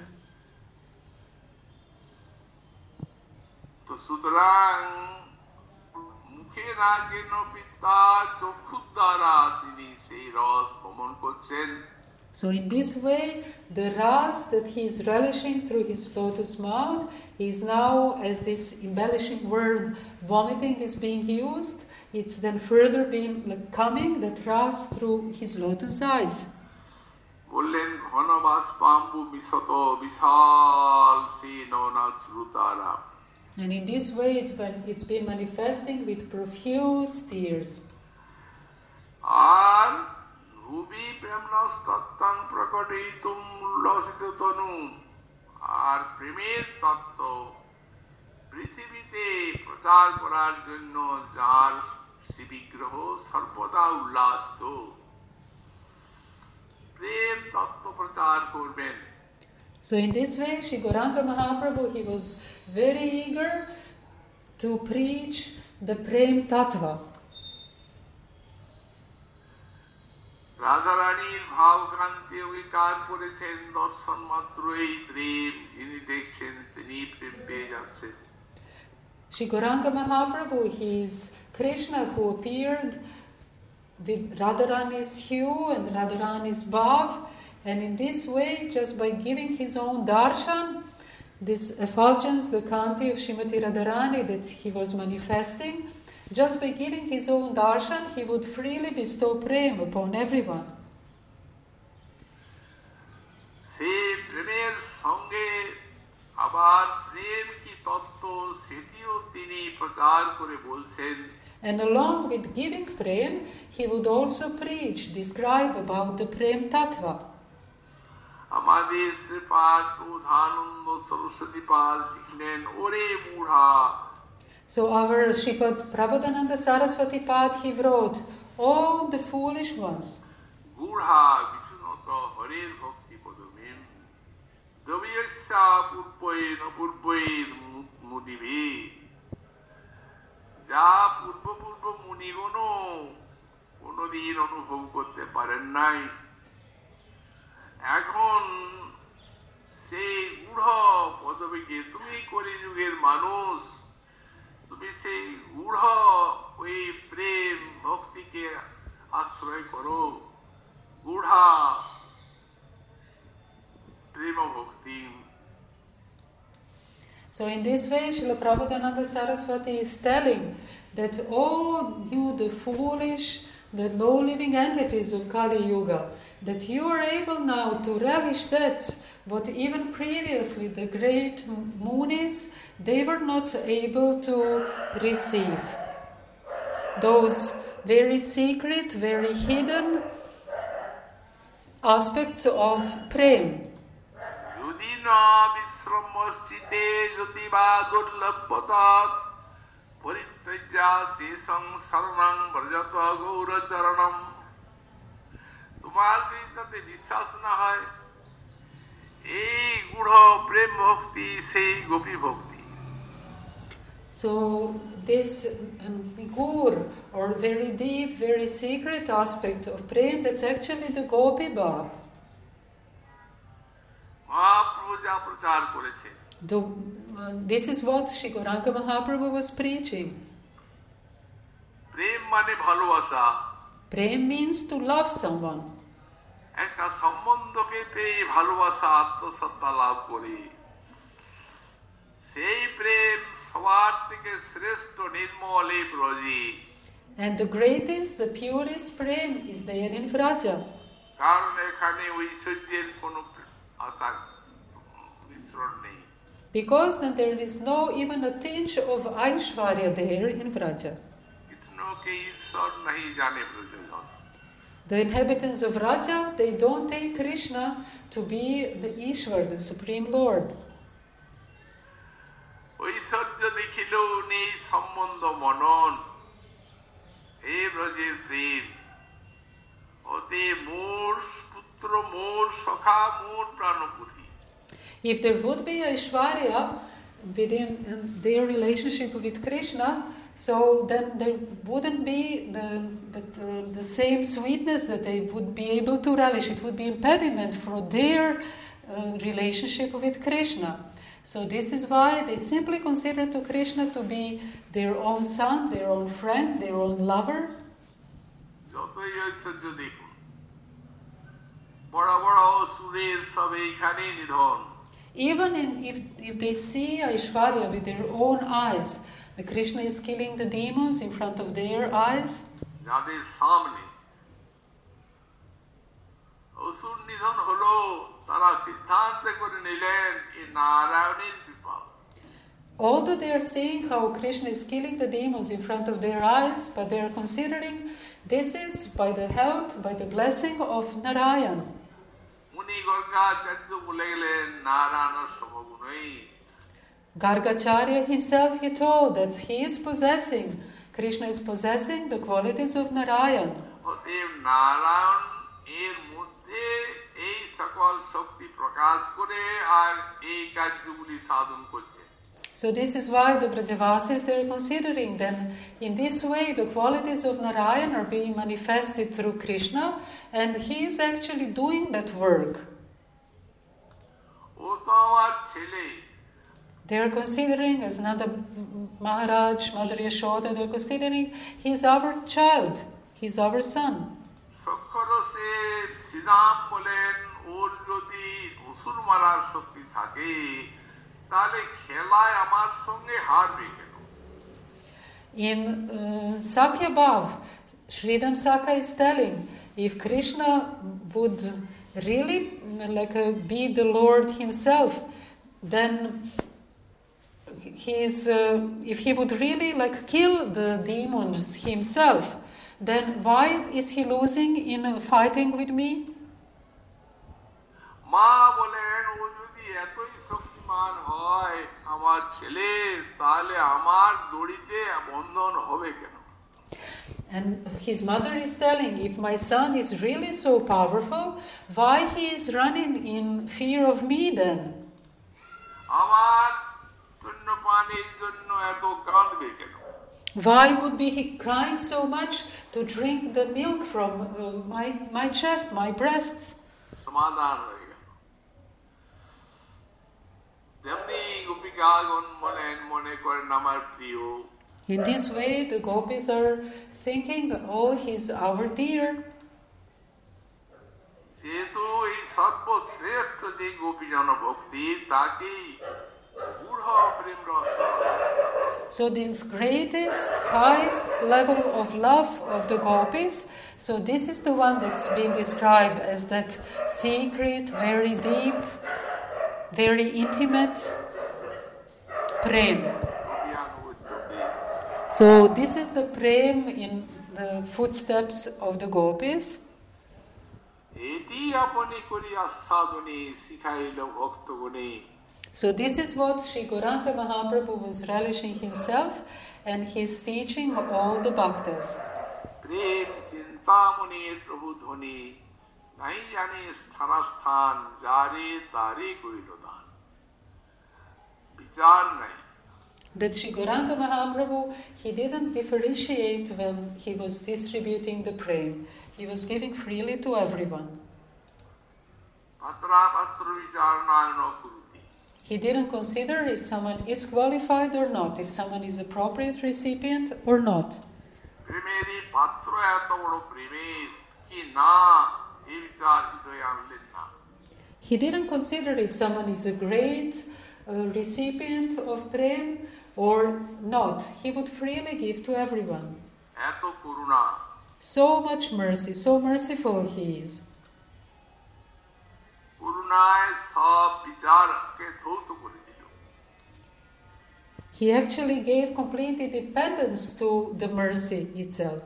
তো সুতরাং মুখে না কেন পিতা চক্ষুর দ্বারা তিনি সেই রস ভ্রমণ করছেন। So in this way, the ras that he is relishing through his lotus mouth is now, as this embellishing word vomiting is being used, it's then further being like, coming that ras through his lotus eyes. বললেন ঘন বাষ্পাম্বু বিশত বিশাল শ্রীননা শ্রুতারা। And in this way, it's been, it's been manifesting with profuse tears. আর ভুবি প্রেমনস্তত্ত্বং প্রকটিতুম উল্লসিত তনু, আর প্রেমের তত্ত্ব পৃথিবীতে প্রচার করার জন্য যার শ্রীবিগ্রহ সর্বদা উল্লাসিত, প্রেম তত্ত্ব প্রচার করবেন। So in this way, Shri Gauranga Mahaprabhu, he was very eager to preach the Prem Tattva. রাধারানীর ভাবকান্তি অঙ্গীকার করেছেন, দর্শন মাত্র এই প্রেম, যিনি দেখছেন তিনি প্রেম পেয়ে যাচ্ছেন। Shri Gauranga Mahaprabhu, he is Krishna who appeared with Radharani's hue and Radharani's bhav, and in this way, just by giving his own darshan, this effulgence, the kanti of Srimati Radharani that he was manifesting, just by giving his own darshan, he would freely bestow prem upon everyone. সেই প্রেমের সঙ্গে আবার প্রেম কি তত্ত্ব সেটিও তিনি প্রচার করে বলছেন। And along with giving prem, he would also preach, describe about the prem tattva. আমাদের শ্রীপাদ প্রধানন্দ সরস্বতী পাল লিখলেন, ওরে মূঢ়া। So our Shripad Prabodhananda Saraswati Pad, he wrote, "Oh, the foolish ones, গূঢ়া বিষ্ণুত হরের ভক্তি পদমেন দ্রবিয়স্যা পূর্বৈর পূর্বৈর মুনিভি", যা পূর্ব পূর্ব মুনিগণও কোনদিন অনুভব করতে পারেন নাই, এখন সেই গূঢ় পদবীকে তুমি কলিযুগের মানুষ, তুমি সেই গূঢ় ওই প্রেম ভক্তিকে আশ্রয় করো, গূঢ়া প্রেম ভক্তি। So in this way, Srila Prabodhananda Saraswati is telling that, oh, you the foolish, the low-living entities of Kali Yuga, that you are able now to relish that what even previously the great Munis, they were not able to receive. Those very secret, very hidden aspects of Prem. যদি না বিশ্রমশ্চিতে জ্যোতিবা দুর্লভতা পরিত্যাজ্যা শেষং শরণং ব্রজত গৌরচরণম। তোমার যদি তাতে বিশ্বাস না হয়, এই গূঢ় প্রেম ভক্তি সেই গোপী ভক্তি। So this um, gur, or very deep, very secret aspect of prem, that's actually the gopi bhav. Mahaprabhu যা প্রচার করেছে, The, uh, this is what Shri Gauranga Mahaprabhu was preaching. প্রেম মানে ভালোবাসা। Prem means to love someone. একটা সম্বন্ধকে পেয়ে ভালোবাসা আত্মসত্তা লাভ করে, সেই প্রেম সবার থেকে শ্রেষ্ঠ নির্মল এই ব্রজে। And the greatest, the purest prem is there in Vraja. কারণ এখানে ঐশ্বর্যের কোনো আশা মিশ্রণ নেই। Because then there is no even a tinge of Aishwarya there in Vraja. কৃষ্ণকে ঈশ্বর নাহি জানে ব্রজজন। The inhabitants of Vraja, they don't take Krishna to be the Ishwar, the Supreme Lord. ঐশ্বর্য দেখিল নেই সম্বন্ধ মনন, হে ব্রজের প্রেম ওতে মোর পুত্র মোর সখা মোর প্রাণপতি। If there would be Aishwarya within their relationship with Krishna, so then there wouldn't be the, the, the same sweetness that they would be able to relish. It would be impediment for their uh, relationship with Krishna. So this is why they simply consider to Krishna to be their own son, their own friend, their own lover. যতই ঐশ্বর্য দেখুন, বড় বড় সুরের সব এইখানে নিধন। Even in, if, if they see Aishwarya with their own eyes, the Krishna is killing the demons in front of their eyes. যাদের সামনে অসুর নিধন হলো, তারা সিদ্ধান্ত করে নিলেন এই নারায়ণের কৃপা। Although they are seeing how Krishna is killing the demons in front of their eyes, but they are considering this is by the help, by the blessing of Narayan. উনি গর্গাচার্য বলে গেলেন Narayan সমগুণই। Gargacharya himself, he told that he is possessing, Krishna is possessing the qualities of Narayan. অতএব নারায়ণ এর মধ্যে এই সকল শক্তি প্রকাশ করে আর এই কার্যগুলি সাধন করছে। So this is why the Vrajavasis, they are considering then in this way the qualities of Narayan are being manifested through Krishna, and he is actually doing that work. ও তো আমার ছেলে। They are considering, as Nanda Maharaj, Mother Yashoda, they are considering he's our child, he's our son. সক্ষরসে Shriram বলেন ওর যদি অসুর মারার শক্তি থাকে তাহলে খেলায় আমার সঙ্গে হারবে কেন? In uh, Sakya Bhav, Sridham Saka is telling, if Krishna would really like uh, be the Lord himself, then he is, uh, if he would really like kill the demons himself, then why is he losing in uh, fighting with me? মা বলেন ও যদি এতই শক্তিমান হয় আমার ছেলে, তাহলে আমার দড়িতে বন্ধন হবে কেন? And his mother is telling, if my son is really so powerful, why he is running in fear of me then? আমার জন্য পানির জন্য এত কাঁদবে কেন? Why would be he crying so much to drink the milk from uh, my, my chest, my breasts? সমাধান হয়ে গেল। তেমনি গোপিকাগণ বলেন মনে করেন আমার প্রিয়। In this way, the gopis are thinking, oh, he's our dear. যেহেতু এই সর্বশ্রেষ্ঠ যে গোপীজন ভক্তি তাকেই গূঢ় প্রেম রস। So this greatest, highest level of love of the gopis, so this is the one that's been described as that secret, very deep, very intimate prem. So this is the prem in the footsteps of the gopis. এটি আপনি করি আস্বাদনে শিখাইল ভক্তগণে। So this is what Sri Gauranga Mahaprabhu was relishing himself, and he's teaching all the bhaktas. Prem Chintamani Prabhu Dhoni Nai Jane Sthanasthan Jare Tare Kurilodan. Vichar Nai. That Sri Gauranga Mahaprabhu, he didn't differentiate when he was distributing the prem. He was giving freely to everyone. Patra Patra Vicharna no Kuruti. He didn't consider if someone is qualified or not, if someone is appropriate recipient or not. Primeri Patra eto boro primer ki na ei vichar hitoye anlen na. He didn't consider if someone is a great uh, recipient of prem or not. He would freely give to everyone. Eto Kuruna. So much mercy, so merciful he is. Kurunaye sab vicharke dhauto kore dilo. He actually gave complete independence to the mercy itself.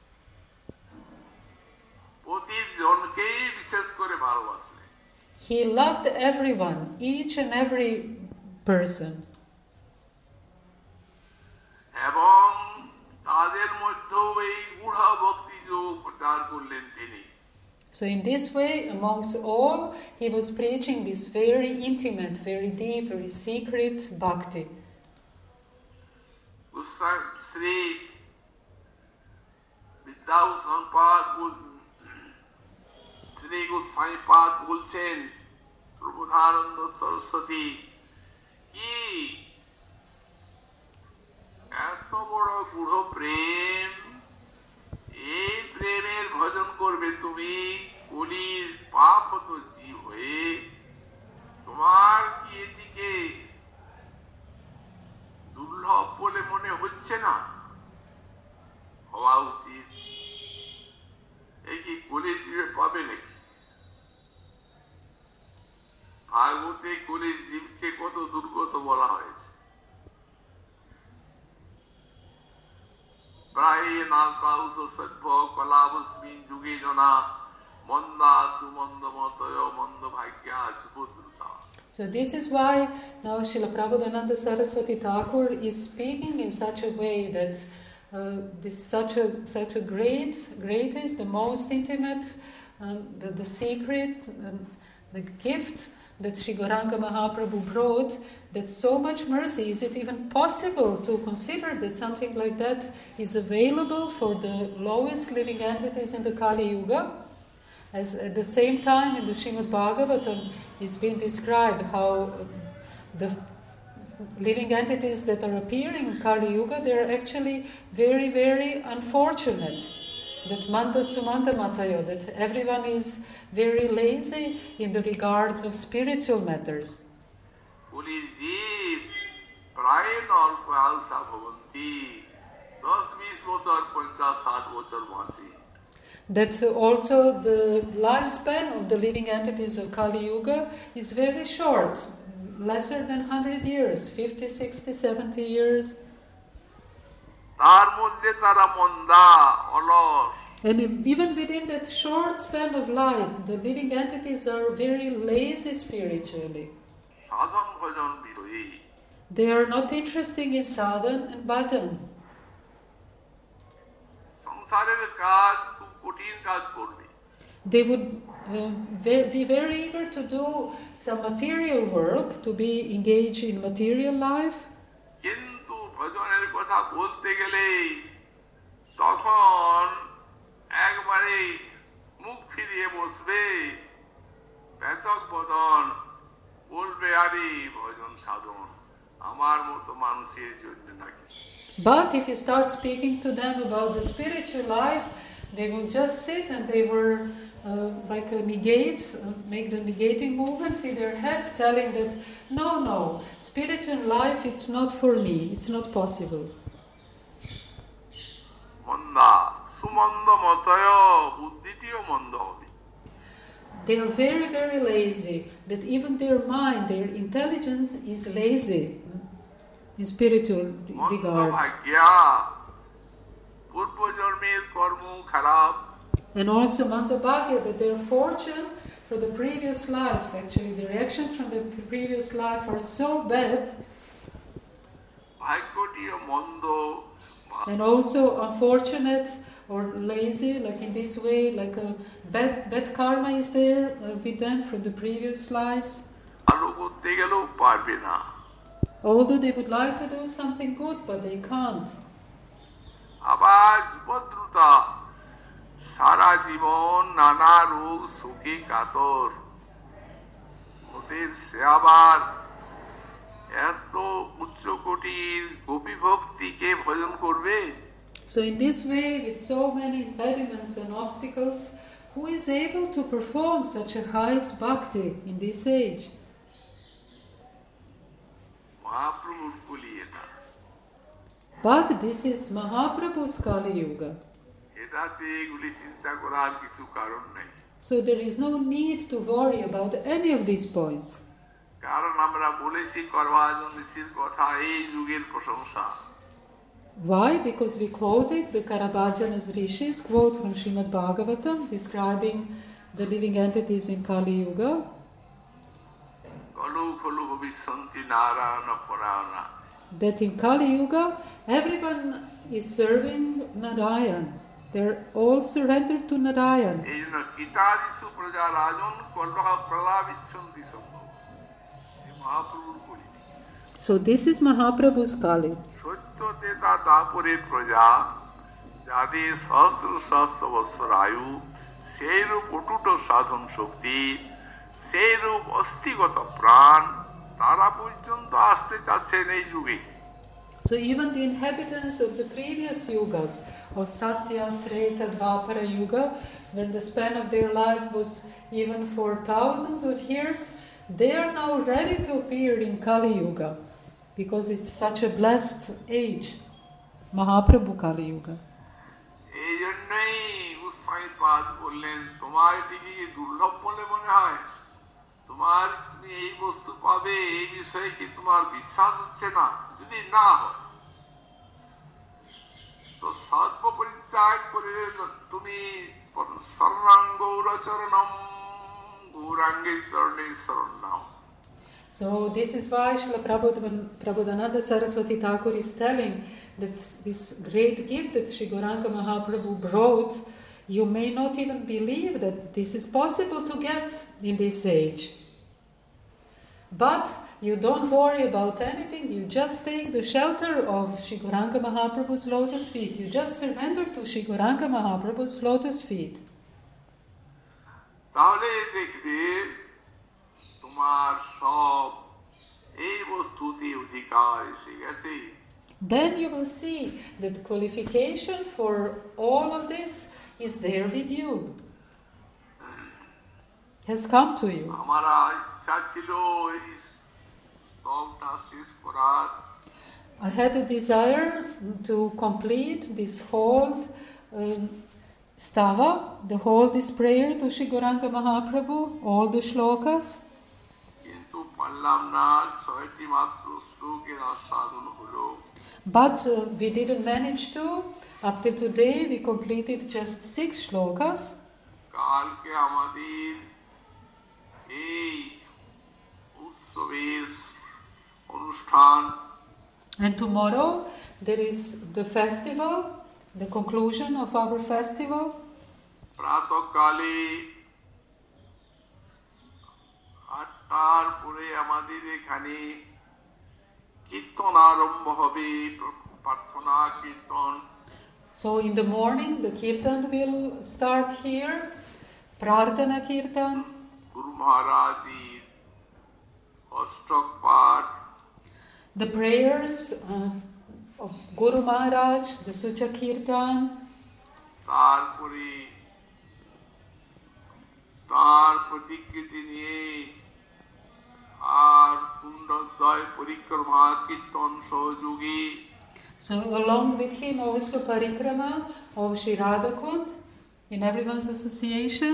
প্রতিজনকেই বিশেষ করে ভালোবাসলেন। He loved everyone, each and every person. এবং তাদের মধ্যেও এই গূঢ় ভক্তি যোগ প্রচার করলেন তিনি। So in this way, amongst all, he was preaching this very intimate, very deep, very secret bhakti. Shri বিদ্যাভূষণপাদ Shri গোস্বামীপাদ বলছেন প্রবোধানন্দ সরস্বতী কি এত বড় গূঢ় প্রেম, এই প্রেমের ভজন করবে তুমি কলির পাপত জীব হয়ে, তোমার কি এটিকে দুর্লভ বলে মনে হচ্ছে না? হওয়া উচিত। এই কি কলির জীবে পাবে নাকি? ভাগবতে কলির জীবকে কত দুর্গত বলা হয়েছে। প্রায় নালকাউস সভ্য কলাবস্মিন যুগে জনা মন্দা সুমন্দ মতয় মন্দ ভাগ্যা সুভদ্রতা। So this is why now Srila Prabodhananda Saraswati Thakur is speaking in such a way that uh, this such a such a great, greatest, the most intimate, uh, the, the secret, um, the gift that Sri Gauranga Mahaprabhu brought, that so much mercy, is it even possible to consider that something like that is available for the lowest living entities in the Kali Yuga? As at the same time in the Srimad Bhagavatam, it's been described how the living entities that are appearing in Kali Yuga, they're actually very, very unfortunate. That Manda Sumanda Matayo, that everyone is very lazy in the regards of spiritual matters. That also the lifespan of the living entities of Kali Yuga is very short, lesser than one hundred years, fifty, sixty, seventy years. And even within that short span of life, the living entities are very lazy spiritually. They are not interested in sadhan and bhajan. They would uh, be very eager to do some material work, to be engaged in material life. ভজনের কথা বলতে গেলেই তখন একবারে মুখ ফিরিয়ে বসবে, পেচক বদন, বলবে আরে ভজন সাধন আমার মতো মানুষের জন্য নাকি। But if you start speaking to them about the spiritual life, they will just sit and they will uh, like a negate, uh, make the negating movement with their head, telling that no, no, spiritual life, it's not for me, it's not possible. মন্দা সুমন্দ মতয় বুদ্ধিটিও মন্দ হবে। They are very, very lazy, that even their mind, their intelligence is lazy in spiritual regard. And also Mandabhagya, that their fortune for the previous life. Actually, the reactions from the previous life are so bad, ভাগ্যটিও মন্দ, and also unfortunate or lazy, like in this way, like a bad, bad karma is there uh, with them from the previous lives. ভালো করতে গেলেও পারবে না। Although they would like to do something good, but they can't. আবার যুবদ্রুতা, সারা জীবন নানা রোগ সুখে কাতর, ওদের সে আবার এত উচ্চ কোটির গোপী ভক্তিকে ভজন করবে? So in this way, with so many impediments and obstacles, who is able to perform such a highest bhakti in this age? মহাপ্রভুর কলি এটা, But this is Mahaprabhu's Kali Yuga. এটাতে এগুলি চিন্তা করার কিছু কারণ নেই। So there is no need to worry about any of these points. কারণ আমরা বলেছি করভাজন ঋষির কথা এই যুগের প্রশংসা। Why? Because we quoted the Karabhajana's Rishi's quote from Srimad Bhagavatam describing the living entities in Kali Yuga. কলু খলু ভবিষ্যন্তি Narayan পরায়ণা। That in Kali Yuga, everyone is serving Narayan. They're all surrendered to Narayan. এই জন্য গীতাদিষু প্রজা রাজন কল্পা প্রলাপিচ্ছন্তি সব। এই মহাপ্রভুর কলি। So this is Mahaprabhu's Kali. সত্যতে তা দাপরের প্রজা, যাদের সহস্র সহস্র বৎসর আয়ু, সেই রূপ অটুট সাধন শক্তি, সেই রূপ অস্থিগত প্রাণ, তারা পর্যন্ত আসতে চাচ্ছেন এই যুগে। So even the inhabitants of the previous yugas, of Satya, Treta, Dvapara Yuga, where the span of their life was even for thousands of years, they are now ready to appear in Kali Yuga, because it's such a blessed age, Mahaprabhu Kali Yuga. এই জন্যই উৎসাহীপাদ বললেন, তোমার এটিকে দুর্লভ বলে মনে হয়? তোমার তুমি এই বস্তু পাবে এই বিষয়ে কি তোমার বিশ্বাস হচ্ছে না? যদি না হয় তো সর্ব পরিত্যাগ করে তুমি শরণাং গৌরচরণম, গৌরাঙ্গের চরণে শরণ নাও। So this is why Srila Prabodhananda Saraswati Thakur is telling that this great gift that Shri Gauranga Mahaprabhu brought, you may not even believe that this is possible to get in this age. But you don't worry about anything, you just take the shelter of Shri Gauranga Mahaprabhu's lotus feet. You just surrender to Shri Gauranga Mahaprabhu's lotus feet. তাহলে দেখবে তোমার সব এই বস্তুতে অধিকার এসে গেছে। Then you will see that qualification for all of this is there with you, has come to you. আমার ইচ্ছা ছিল এই স্তবটা শেষ করার। I had a desire to complete this whole um, stava, the whole this prayer to Shri Gauranga Mahaprabhu, all the shlokas. কিন্তু পারলাম না, ছয়টি মাত্র শ্লোকের আস্বাদন হলো। But uh, we didn't manage to. Up till today, we completed just six shlokas. কালকে আমাদের এই উৎসবের অনুষ্ঠান। And tomorrow, there is the festival, the conclusion of our festival. প্রাতঃকালে আটটার পরে আমাদের এখানে কীর্তন আরম্ভ হবে, প্রার্থনা কীর্তন। So in the morning, the kirtan will start here, Prarthana Kirtan. গুরু মহারাজের অষ্টক পাঠ, The prayers uh, of Guru Maharaj, the Sucha Kirtan. তারপরে তার প্রতিকৃতি নিয়ে আর কুণ্ডদ্বয় পরিক্রমা কীর্তন সহযোগী। So along with him also Parikrama of Shri Radhakund in everyone's association.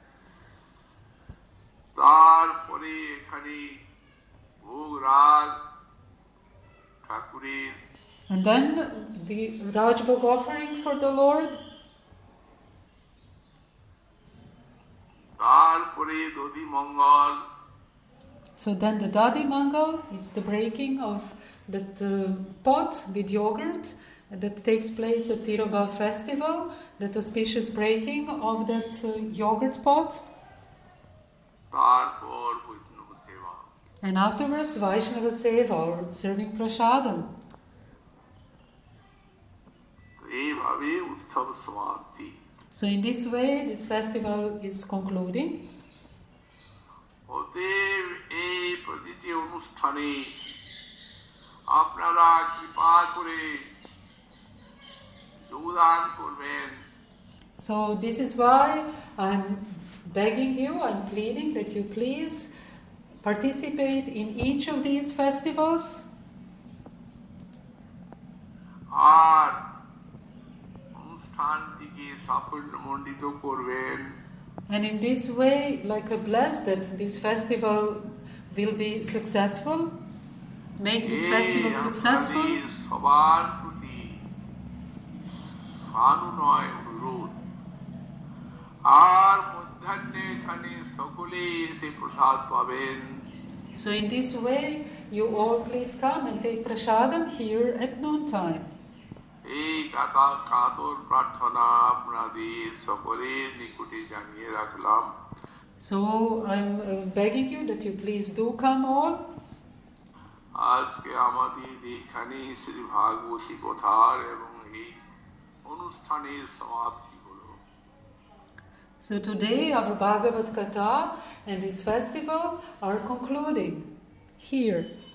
তারপরে এখানে ভোগ রাগ ঠাকুরের, And then the Rajbhog offering for the Lord. তার তারপরে দধি মঙ্গল। So then the Dadi Mangal, it's the breaking of that uh, pot with yogurt that takes place at Tirobal festival, that auspicious breaking of that uh, yogurt pot. তারপর বৈষ্ণব সেবা। And afterwards Vaishnava Seva, or serving prasadam. এইভাবে উৎসব সমাপ্তি। So in this way, this festival is concluding. অতএব এই প্রতিটি অনুষ্ঠানে আপনারা কৃপা করে যোগদান করবেন। So this is why I'm begging you, I'm pleading that you please participate in each of these festivals. আর অনুষ্ঠানটিকে সাফল্যমণ্ডিত করবেন। And in this way, like a bless that this festival will be successful, make this festival successful. সবার প্রতি সানুনয় অনুরোধ। আর মধ্যাহ্নে এখানে সকলেই এসে প্রসাদ পাবেন। So in this way, you all please come and take prasadam here at noontime. এই কথা কাতর প্রার্থনা আপনাদের সকলের নিকটে জানিয়ে রাখলাম। So I'm uh, begging you that you please do come all. আজকে আমাদের এখানে শ্রী ভাগবতী কথার এবং এই অনুষ্ঠানের সমাপ্তি হলো। So today our Bhagavad Gita and this festival are concluding here.